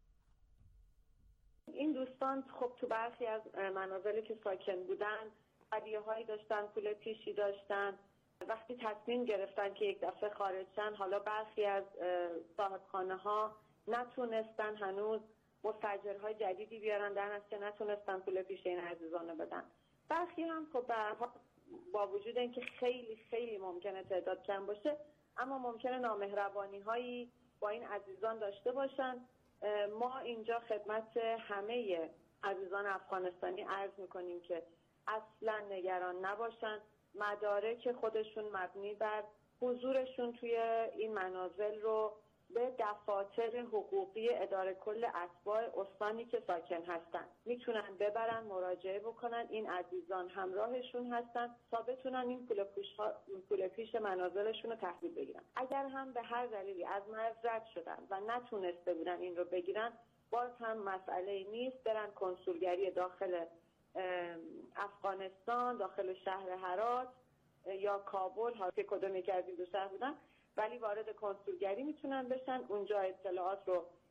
این دوستان خب تو برخی از منازلی که ساکن بودن قضیه هایی داشتن، پول پیشی داشتن. وقتی تصمیم گرفتن که یک دفعه خارج شن، حالا برخی از صاحب خانه ها نتونستن هنوز مستاجرهای جدیدی بیارن، در نتیجه نتونستن پول پیش این عزیزان رو بدن. برخی هم خب با وجود اینکه خیلی خیلی ممکنه تعداد کم باشه اما ممکنه نامهربانی هایی با این عزیزان داشته باشن. ما اینجا خدمت همه عزیزان افغانستانی عرض میکنیم که اصلا نگران نباشن. مدارک خودشون مبنی بر حضورشون توی این منازل رو به دفاتر حقوقی اداره کل اتباع استانی که ساکن هستن میتونن ببرن، مراجعه بکنن. این عزیزان همراهشون هستن تا بتونن این پول پول پیش منازلشون رو تحویل بگیرن. اگر هم به هر دلیلی از مرز رد شدن و نتونسته بودن این رو بگیرن، باز هم مسئله نیست، برن کنسولگری داخل افغانستان، داخل شهر هرات یا کابل، ها که کدوم یکی از این دو شهر بودن، ولی وارد کنسولگری میتونن بشن، اونجا اطلاعات رو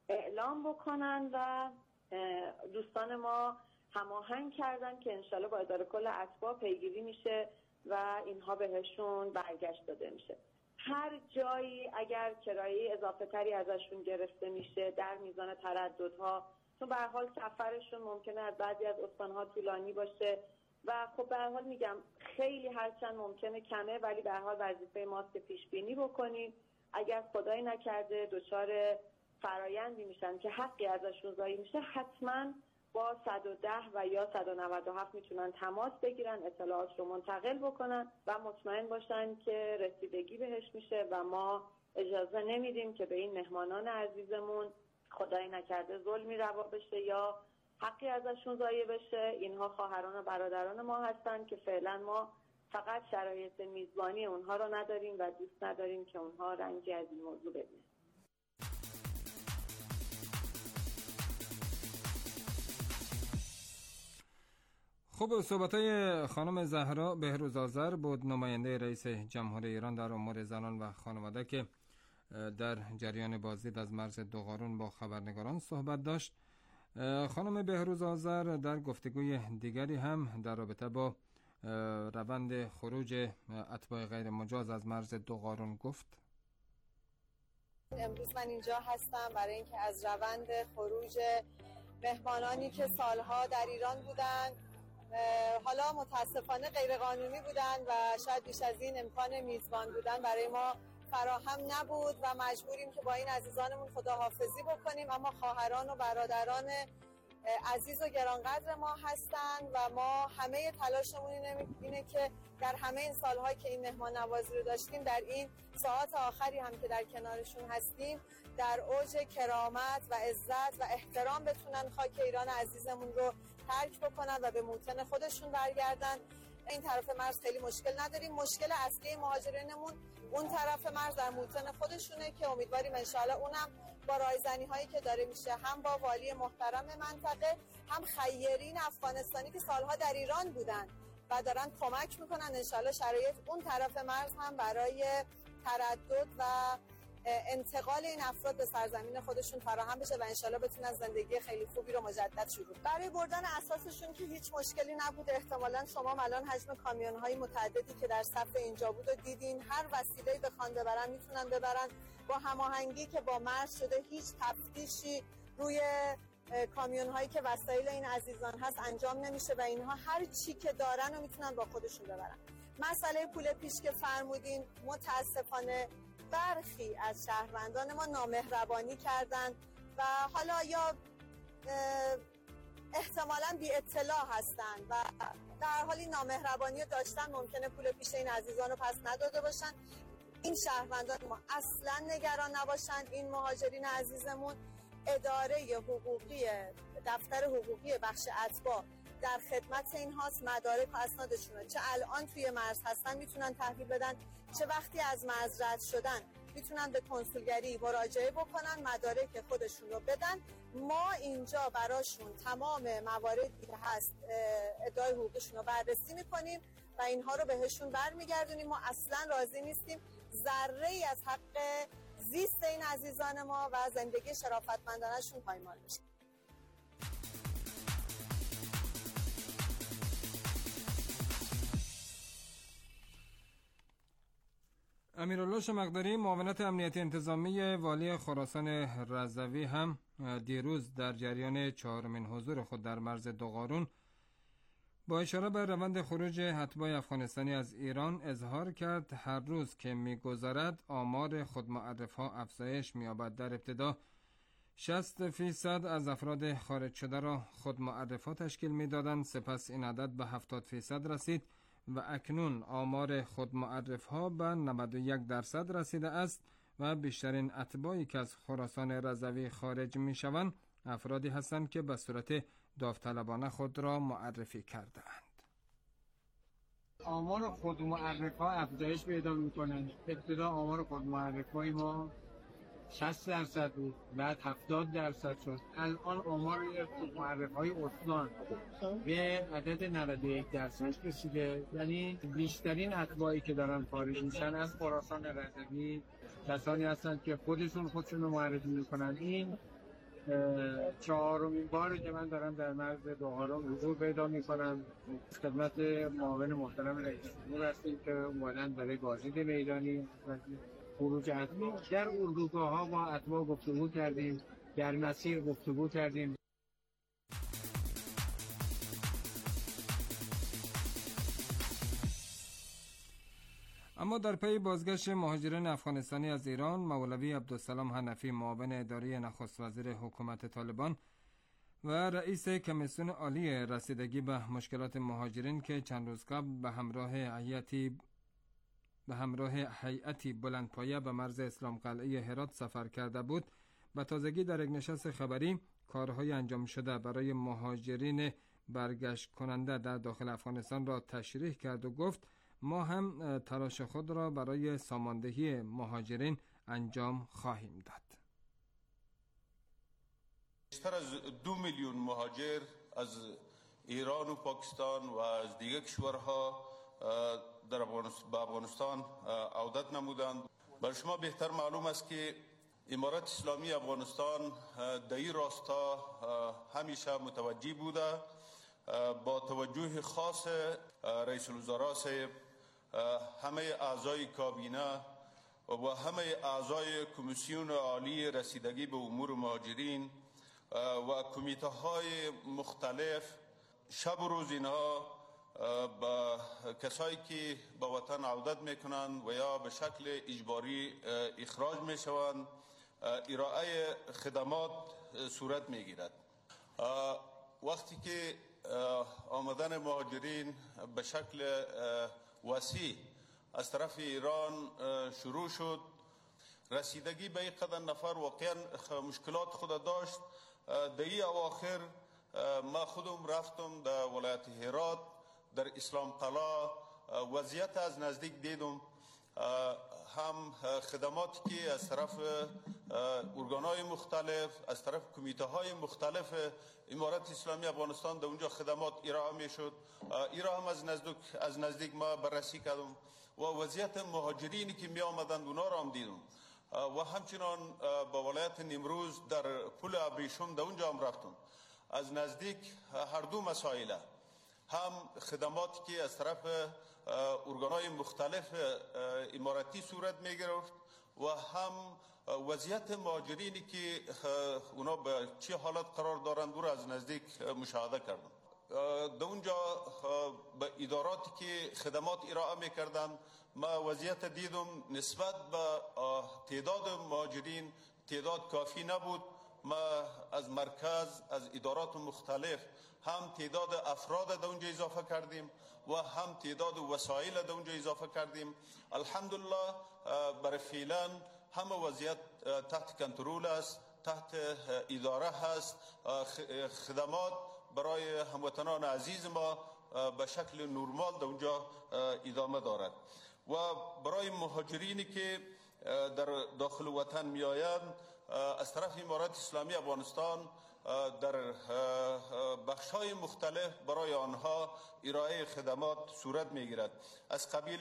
اعلام بکنن و دوستان ما هماهنگ کردن که انشالله با اداره کل اتباع پیگیری میشه و اینها بهشون برگشت داده میشه. هر جایی اگر کرایه اضافه تری ازشون گرفته میشه در میزان ترددها، چون به هر حال سفرشون ممکنه از بعضی از استانها طولانی باشه و خب به هر حال میگم خیلی هرچند ممکنه کمه، ولی به هر حال وظیفه ماست که پیش بینی بکنیم. اگر خدای نکرده دچار فرایندی میشن که حقی ازشون ضایع میشه، حتما با صد و ده و یا صد و نود و هفت میتونن تماس بگیرن، اطلاعات رو منتقل بکنن و مطمئن باشن که رسیدگی بهش میشه و ما اجازه نمیدیم که به این مهمانان عزیزمون خدای نکرده ظلمی روا بشه یا حقی ازشون ضایع بشه. اینها خواهران و برادران ما هستن که فعلا ما فقط شرایط میزبانی اونها رو نداریم و دوست نداریم که اونها رنجی از این موضوع ببینن. خب صحبت‌های خانم زهرا بهروز آذر بود، نماینده رئیس جمهور ایران در امور زنان و خانواده که در جریان بازدید از مرز دوقارون با خبرنگاران صحبت داشت. خانم بهروز آذر در گفتگوی دیگری هم در رابطه با روند خروج اتباع غیر مجاز از مرز دوقارون گفت: امروز من اینجا هستم برای اینکه از روند خروج مهمانانی که سالها در ایران بودن، حالا متاسفانه غیر قانونی بودن و شاید بیش از این امکان میزبان بودن برای ما فراهم نبود و مجبوریم که با این عزیزانمون خداحافظی بکنیم، اما خواهران و برادران عزیز و گرانقدر ما هستن و ما همه تلاشمون اینه که در همه این سالهایی که این مهمان نوازی رو داشتیم، در این ساعات آخری هم که در کنارشون هستیم، در اوج کرامت و عزت و احترام بتونن خاک ایران عزیزمون رو ترک بکنن و به موطن خودشون برگردن. این طرف مرز خیلی مشکل نداریم. مشکل اصلی مهاجرینمون اون طرف مرز در موطن خودشونه که امیدواریم انشاءالله اونم با رایزنی هایی که داره میشه، هم با والی محترم منطقه، هم خیرین افغانستانی که سالها در ایران بودن و دارن کمک میکنن، انشاءالله شرایط اون طرف مرز هم برای تردد و انتقال این افراد به سرزمین خودشون فراهم بشه و انشالله بتونن زندگی خیلی خوبی رو مجدد شروع. برای بردن اساسشون که هیچ مشکلی نبود. احتمالاً شما الان حجم کامیون‌های متعددی که در صف اینجا بود و دیدین، هر وسیله‌ای بخوان ببرن میتونن ببرن. با هماهنگی که با مرز شده، هیچ تفتیشی روی کامیون‌هایی که وسایل این عزیزان هست انجام نمیشه و اینها هر چی که دارن رو میتونن با خودشون ببرن. مسئله پول پیش که فرمودین، متاسفانه برخی از شهروندان ما نامهربانی کردن و حالا یا احتمالاً بی اطلاع هستن و در حالی نامهربانی رو داشتن، ممکنه پول پیش این عزیزان رو پس نداده باشن. این شهروندان ما اصلاً نگران نباشن. این مهاجرین عزیزمون، اداره حقوقی دفتر حقوقی بخش اتباع در خدمت این هاست. مدارک و اسنادشون چه الان توی مرز هستن میتونن تحویل بدن، چه وقتی از مرز رد شدن میتونن به کنسولگری مراجعه بکنن، مدارک خودشون رو بدن. ما اینجا براشون تمام مواردی که هست ادعای حقوقشون رو بررسی میکنیم و اینها رو بهشون برمیگردونیم. ما اصلا راضی نیستیم ذره ای از حق زیست این عزیزان ما و زندگی شرافتمندانشون پایمال بشه. امیرالله شمقداری، معاونت امنیتی انتظامی والی خراسان رضوی، هم دیروز در جریان چهارمین حضور خود در مرز دوقارون با اشاره به روند خروج اتباع افغانستانی از ایران اظهار کرد هر روز که می‌گذرد آمار خودمعرف‌ها افزایش می‌یابد. در ابتدا شصت فیصد از افراد خارج شده را خودمعرف‌ها تشکیل می‌دادند، سپس این عدد به هفتاد فیصد رسید و اکنون آمار خودمعرف‌ها به نود و یک درصد رسیده است و بیشترین اتباعی که از خراسان رضوی خارج می‌شوند افرادی هستند که به صورت داوطلبانه خود را معرفی کرده‌اند. آمار خودمعرف‌ها افزایش پیدا می‌کنند. ابتدا آمار خودمعرف‌های ما شصت درصد بود، بعد هفتاد درصد شد. الان آمار خودمعرف‌های استان به عدد نود و یک درصد رسیده. یعنی بیشترین اتباعی که دارن خارج میشن از خراسان رضوی کسانی هستند که خودشون خودشون رو معرفی میکنن. این چهارمین باره که من دارم در مرز دوغاران حضور پیدا میکنم. خدمت معاون محترم رئیس جمهور هستیم که اومدن برای بازدید میدانی خروج حتمی. در اردوگاه ها با اتباع گفتگو کردیم، در مسیر گفتگو کردیم. اما در پی بازگشت مهاجران افغانستانی از ایران، مولوی عبدالسلام حنفی، معاون اداری نخست وزیر حکومت طالبان و رئیس کمیسیون عالی رسیدگی به مشکلات مهاجرین که چند روز قبل به همراه هیئتی به همراه هیئتی بلندپایه به مرز اسلام قلعه هرات سفر کرده بود، به تازگی در یک نشست خبری کارهای انجام شده برای مهاجرین برگشت کننده در داخل افغانستان را تشریح کرد و گفت ما هم تلاش خود را برای ساماندهی مهاجرین انجام خواهیم داد. بیشتر از دو میلیون مهاجر از ایران و پاکستان و از دیگر کشورها در افغانستان عودت نمودند. بر شما بهتر معلوم است که امارت اسلامی افغانستان در این راستا همیشه متوجه بوده. با توجه خاص رئیس الوزراء صاحب، همه اعضای کابینه و همه اعضای کمیسیون عالی رسیدگی به امور مهاجرین و کمیته های مختلف، شب و روز اینها با کسایی که به وطن عودت میکنند و یا به شکل اجباری اخراج میشوند ارائه خدمات صورت میگیرد. وقتی که آمدن مهاجرین به شکل وسیع از طرف ایران شروع شد، رسیدگی به این قدر نفر واقعا مشکلات خود داشت. در این اواخر ما خودم رفتم در ولایت هرات، در اسلام قلعه وضعیت از نزدیک دیدم. هم خدماتی که از طرف ارگان‌های مختلف، از طرف کمیته های مختلف امارت اسلامی افغانستان در اونجا خدمات ارائه میشد، ایرا هم از نزدیک از نزدیک ما بررسی کردم و وضعیت مهاجرینی که می آمدند اونا را هم دیدم و همچنان با ولایت نیمروز در پل ابریشم در اونجا هم رفتم. از نزدیک هر دو مسائل، هم خدماتی که از طرف ارگان‌های مختلف اماراتی صورت می گرفت و هم وضعیت مهاجرینی که اونا به چه حالت قرار دارند رو از نزدیک مشاهده کردم. در اونجا به اداراتی که خدمات ارائه میکردند ما وضعیت دیدم نسبت به تعداد مهاجرین تعداد کافی نبود. ما از مرکز از ادارات مختلف هم تعداد افراد در اونجا اضافه کردیم و هم تعداد وسایل در اونجا اضافه کردیم. الحمدلله برای فعلا همه وضعیت تحت کنترل است، تحت اداره هست. خدمات برای هموطنان عزیز ما به شکل نرمال در اونجا ادامه دارد و برای مهاجرینی که در داخل وطن می آیند از طرف امارت اسلامی افغانستان در بخش‌های مختلف برای آنها ارائه خدمات صورت می‌گیرد. از قبیل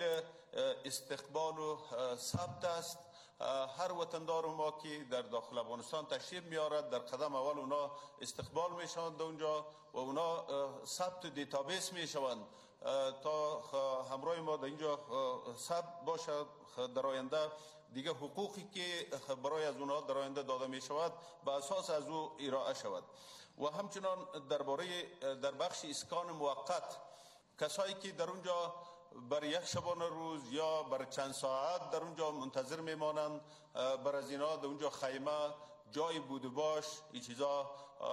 استقبال و ثبت است. هر وطندار ما که در داخل افغانستان تشریف می‌آورد در قدم اول اونا استقبال می‌شوند در اونجا و اونا ثبت دیتابیس می‌شوند تا همراه ما در اینجا ثبت باشد. در آینده دیگه حقوقی که برای از اونها در آینده داده می شود به اساس از او ارائه شود. و همچنان درباره در بخش اسکان موقت کسایی که در اونجا بر یک شبانه روز یا بر چند ساعت در اونجا منتظر میمانند، بر از اینا در اونجا خیمه، جای بود باش، این چیزا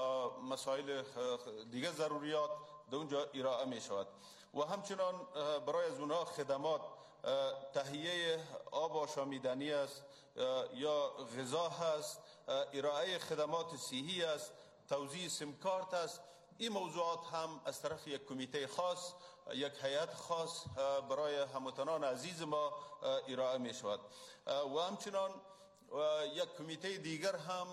مسائل دیگه ضروریات در اونجا ارائه می شود. و همچنان برای از اونها خدمات تهیه آب آشامیدنی است یا غذا هست، ارائه خدمات صحی است، توزیع سیم کارت است. این موضوعات هم از طرف یک کمیته خاص، یک هیئت خاص برای هموطنان عزیز ما ارائه می شود. و همچنان یک کمیته دیگر هم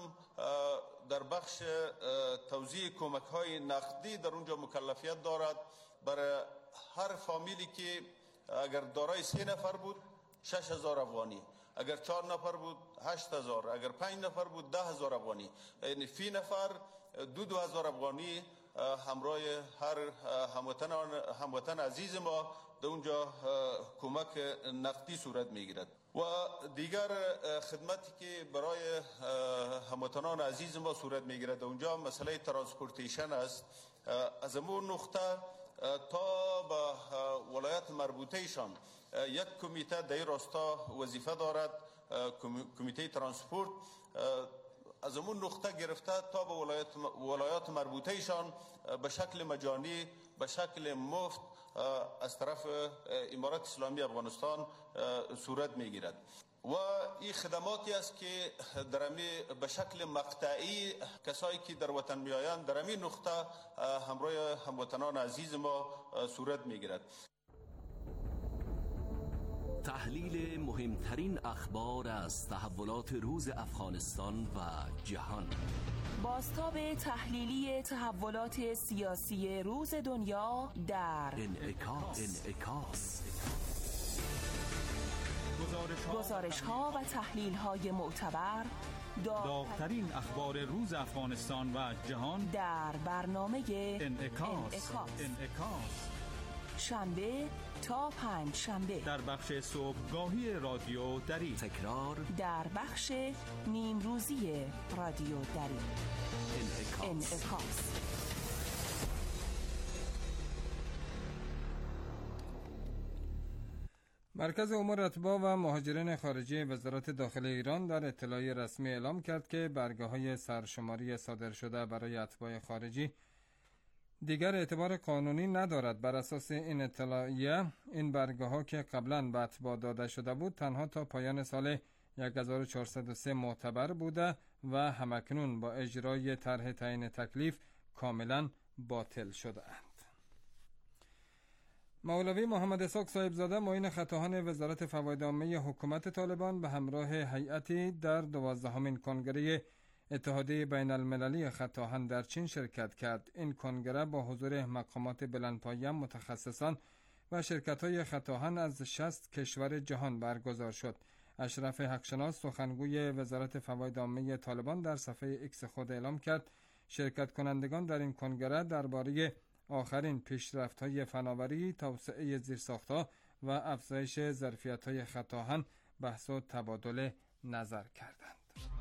در بخش توزیع کمک های نقدی در اونجا مکلفیت دارد. برای هر فامیلی که اگر دارای سه نفر بود شش هزار افغانی، اگر چهار نفر بود هشت هزار، اگر پنج نفر بود ده هزار افغانی، یعنی فی نفر دو دو هزار افغانی همراه هر هموطن هموطن عزیز ما در اونجا کمک نقدی صورت میگیرد. و دیگر خدمتی که برای هموطنان عزیز ما صورت میگیرد اونجا مسئله ترانسپورتیشن است. از امور نقطه تا به ولایت مربوطهشان یک کمیته در راستا وظیفه دارد، کمیته ترانسپورت. از امون نقطه گرفته تا به ولایت ولایات مربوطهشان به شکل مجانی، به شکل مفت از طرف امارات اسلامی افغانستان صورت میگیرد. و این خدماتی است که در امی به شکل مقطعی کسایی که در وطن میآیند در امی نقطه همراه هموطنان عزیز ما صورت میگیرد. تحلیل مهمترین اخبار از تحولات روز افغانستان و جهان. بازتاب تحلیلی تحولات سیاسی روز دنیا در انعکاس. انعکاس. گزارش ها و تحلیل های معتبر، داغ‌ترین اخبار روز افغانستان و جهان در برنامه انعکاس. انعکاس. انعکاس. شنبه تا پنج شنبه در بخش صبحگاهی رادیو دری، تکرار در بخش نیمروزی رادیو دری. انعکاس. انعکاس. مرکز امور اتباع و مهاجرین خارجی وزارت داخلی ایران در اطلاعی رسمی اعلام کرد که برگه‌های سرشماری صادر شده برای اتباع خارجی دیگر اعتبار قانونی ندارد. بر اساس این اطلاعیه این برگه‌ها که قبلا به اتباع داده شده بود تنها تا پایان سال هزار و چهارصد و سه معتبر بوده و همکنون با اجرای طرح تعیین تکلیف کاملا باطل شده اند. مولوی محمد اسحاق صاحبزاده معین خطاهان وزارت فواید عامه حکومت طالبان به همراه هیئتی در دوازدهمین کنگره اتحادیه بین المللی خطاهان در چین شرکت کرد. این کنگره با حضور مقامات بلندپایه، متخصصان و شرکت‌های خطاهان از شصت کشور جهان برگزار شد. اشرف حقشناس سخنگوی وزارت فواید عامه طالبان در صفحه ایکس خود اعلام کرد شرکت کنندگان در این کنگره درباره آخرین پیشرفت‌های فناوری، توسعه زیرساخت‌ها و افزایش ظرفیت‌های خطاهان بحث و تبادل نظر کردند.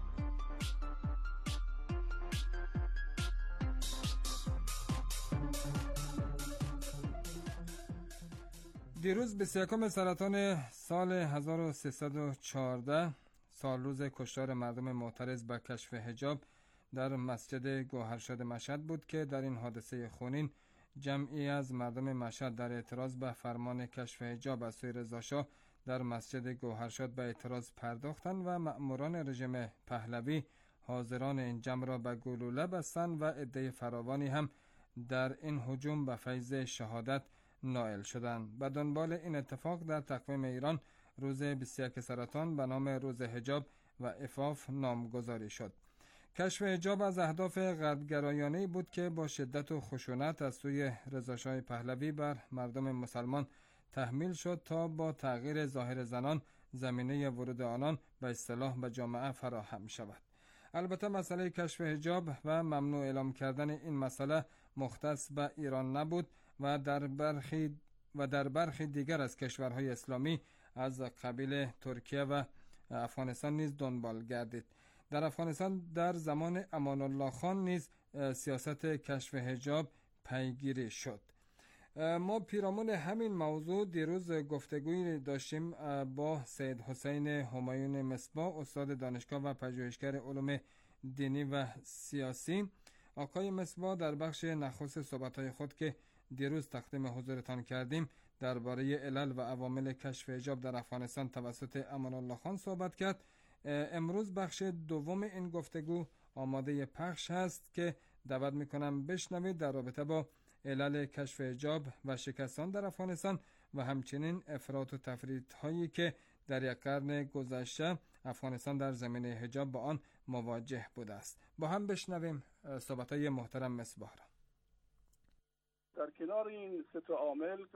دیروز بیست و یکم سرطان سال هزار و سیصد و چهارده سال روز کشتار مردم معترض به کشف حجاب در مسجد گوهرشاد مشهد بود که در این حادثه خونین جمعی از مردم مشهد در اعتراض به فرمان کشف حجاب از سوی رضاشاه در مسجد گوهرشاد به اعتراض پرداختند و مأموران رژیم پهلوی حاضران این جمع را به گلوله بستند و عده فراوانی هم در این هجوم به فیض شهادت نائل شدند. به دنبال این اتفاق در تقویم ایران روز بیست و یک سرطان به نام روز حجاب و عفاف نامگذاری شد. کشف حجاب از اهداف غربگرایانه‌ای بود که با شدت و خشونت از سوی رضاشاه پهلوی بر مردم مسلمان تحمیل شد تا با تغییر ظاهر زنان زمینه ورود آنان به اصطلاح به جامعه فراهم شود. البته مسئله کشف حجاب و ممنوع اعلام کردن این مسئله مختص به ایران نبود و در برخی و در برخی دیگر از کشورهای اسلامی از قبیل ترکیه و افغانستان نیز دنبال گردید. در افغانستان در زمان امان الله خان نیز سیاست کشف حجاب پیگیری شد. ما پیرامون همین موضوع دیروز گفتگویی داشتیم با سید حسین همایون مصباح، استاد دانشگاه و پژوهشگر علوم دینی و سیاسی. آقای مصباح در بخش نخست صحبت‌های خود که دیروز تقدیم حضورتان کردیم درباره علل و عوامل کشف حجاب در افغانستان توسط امان الله خان صحبت کرد. امروز بخش دوم این گفتگو آماده پخش هست که دعوت میکنم بشنوید در رابطه با علل کشف حجاب و شکستان در افغانستان و همچنین افراط و تفریط هایی که در یک قرن گذشته افغانستان در زمینه حجاب با آن مواجه بوده است. با هم بشنویم صحبت های محترم مصباح را. در کنار این سه تا عامل که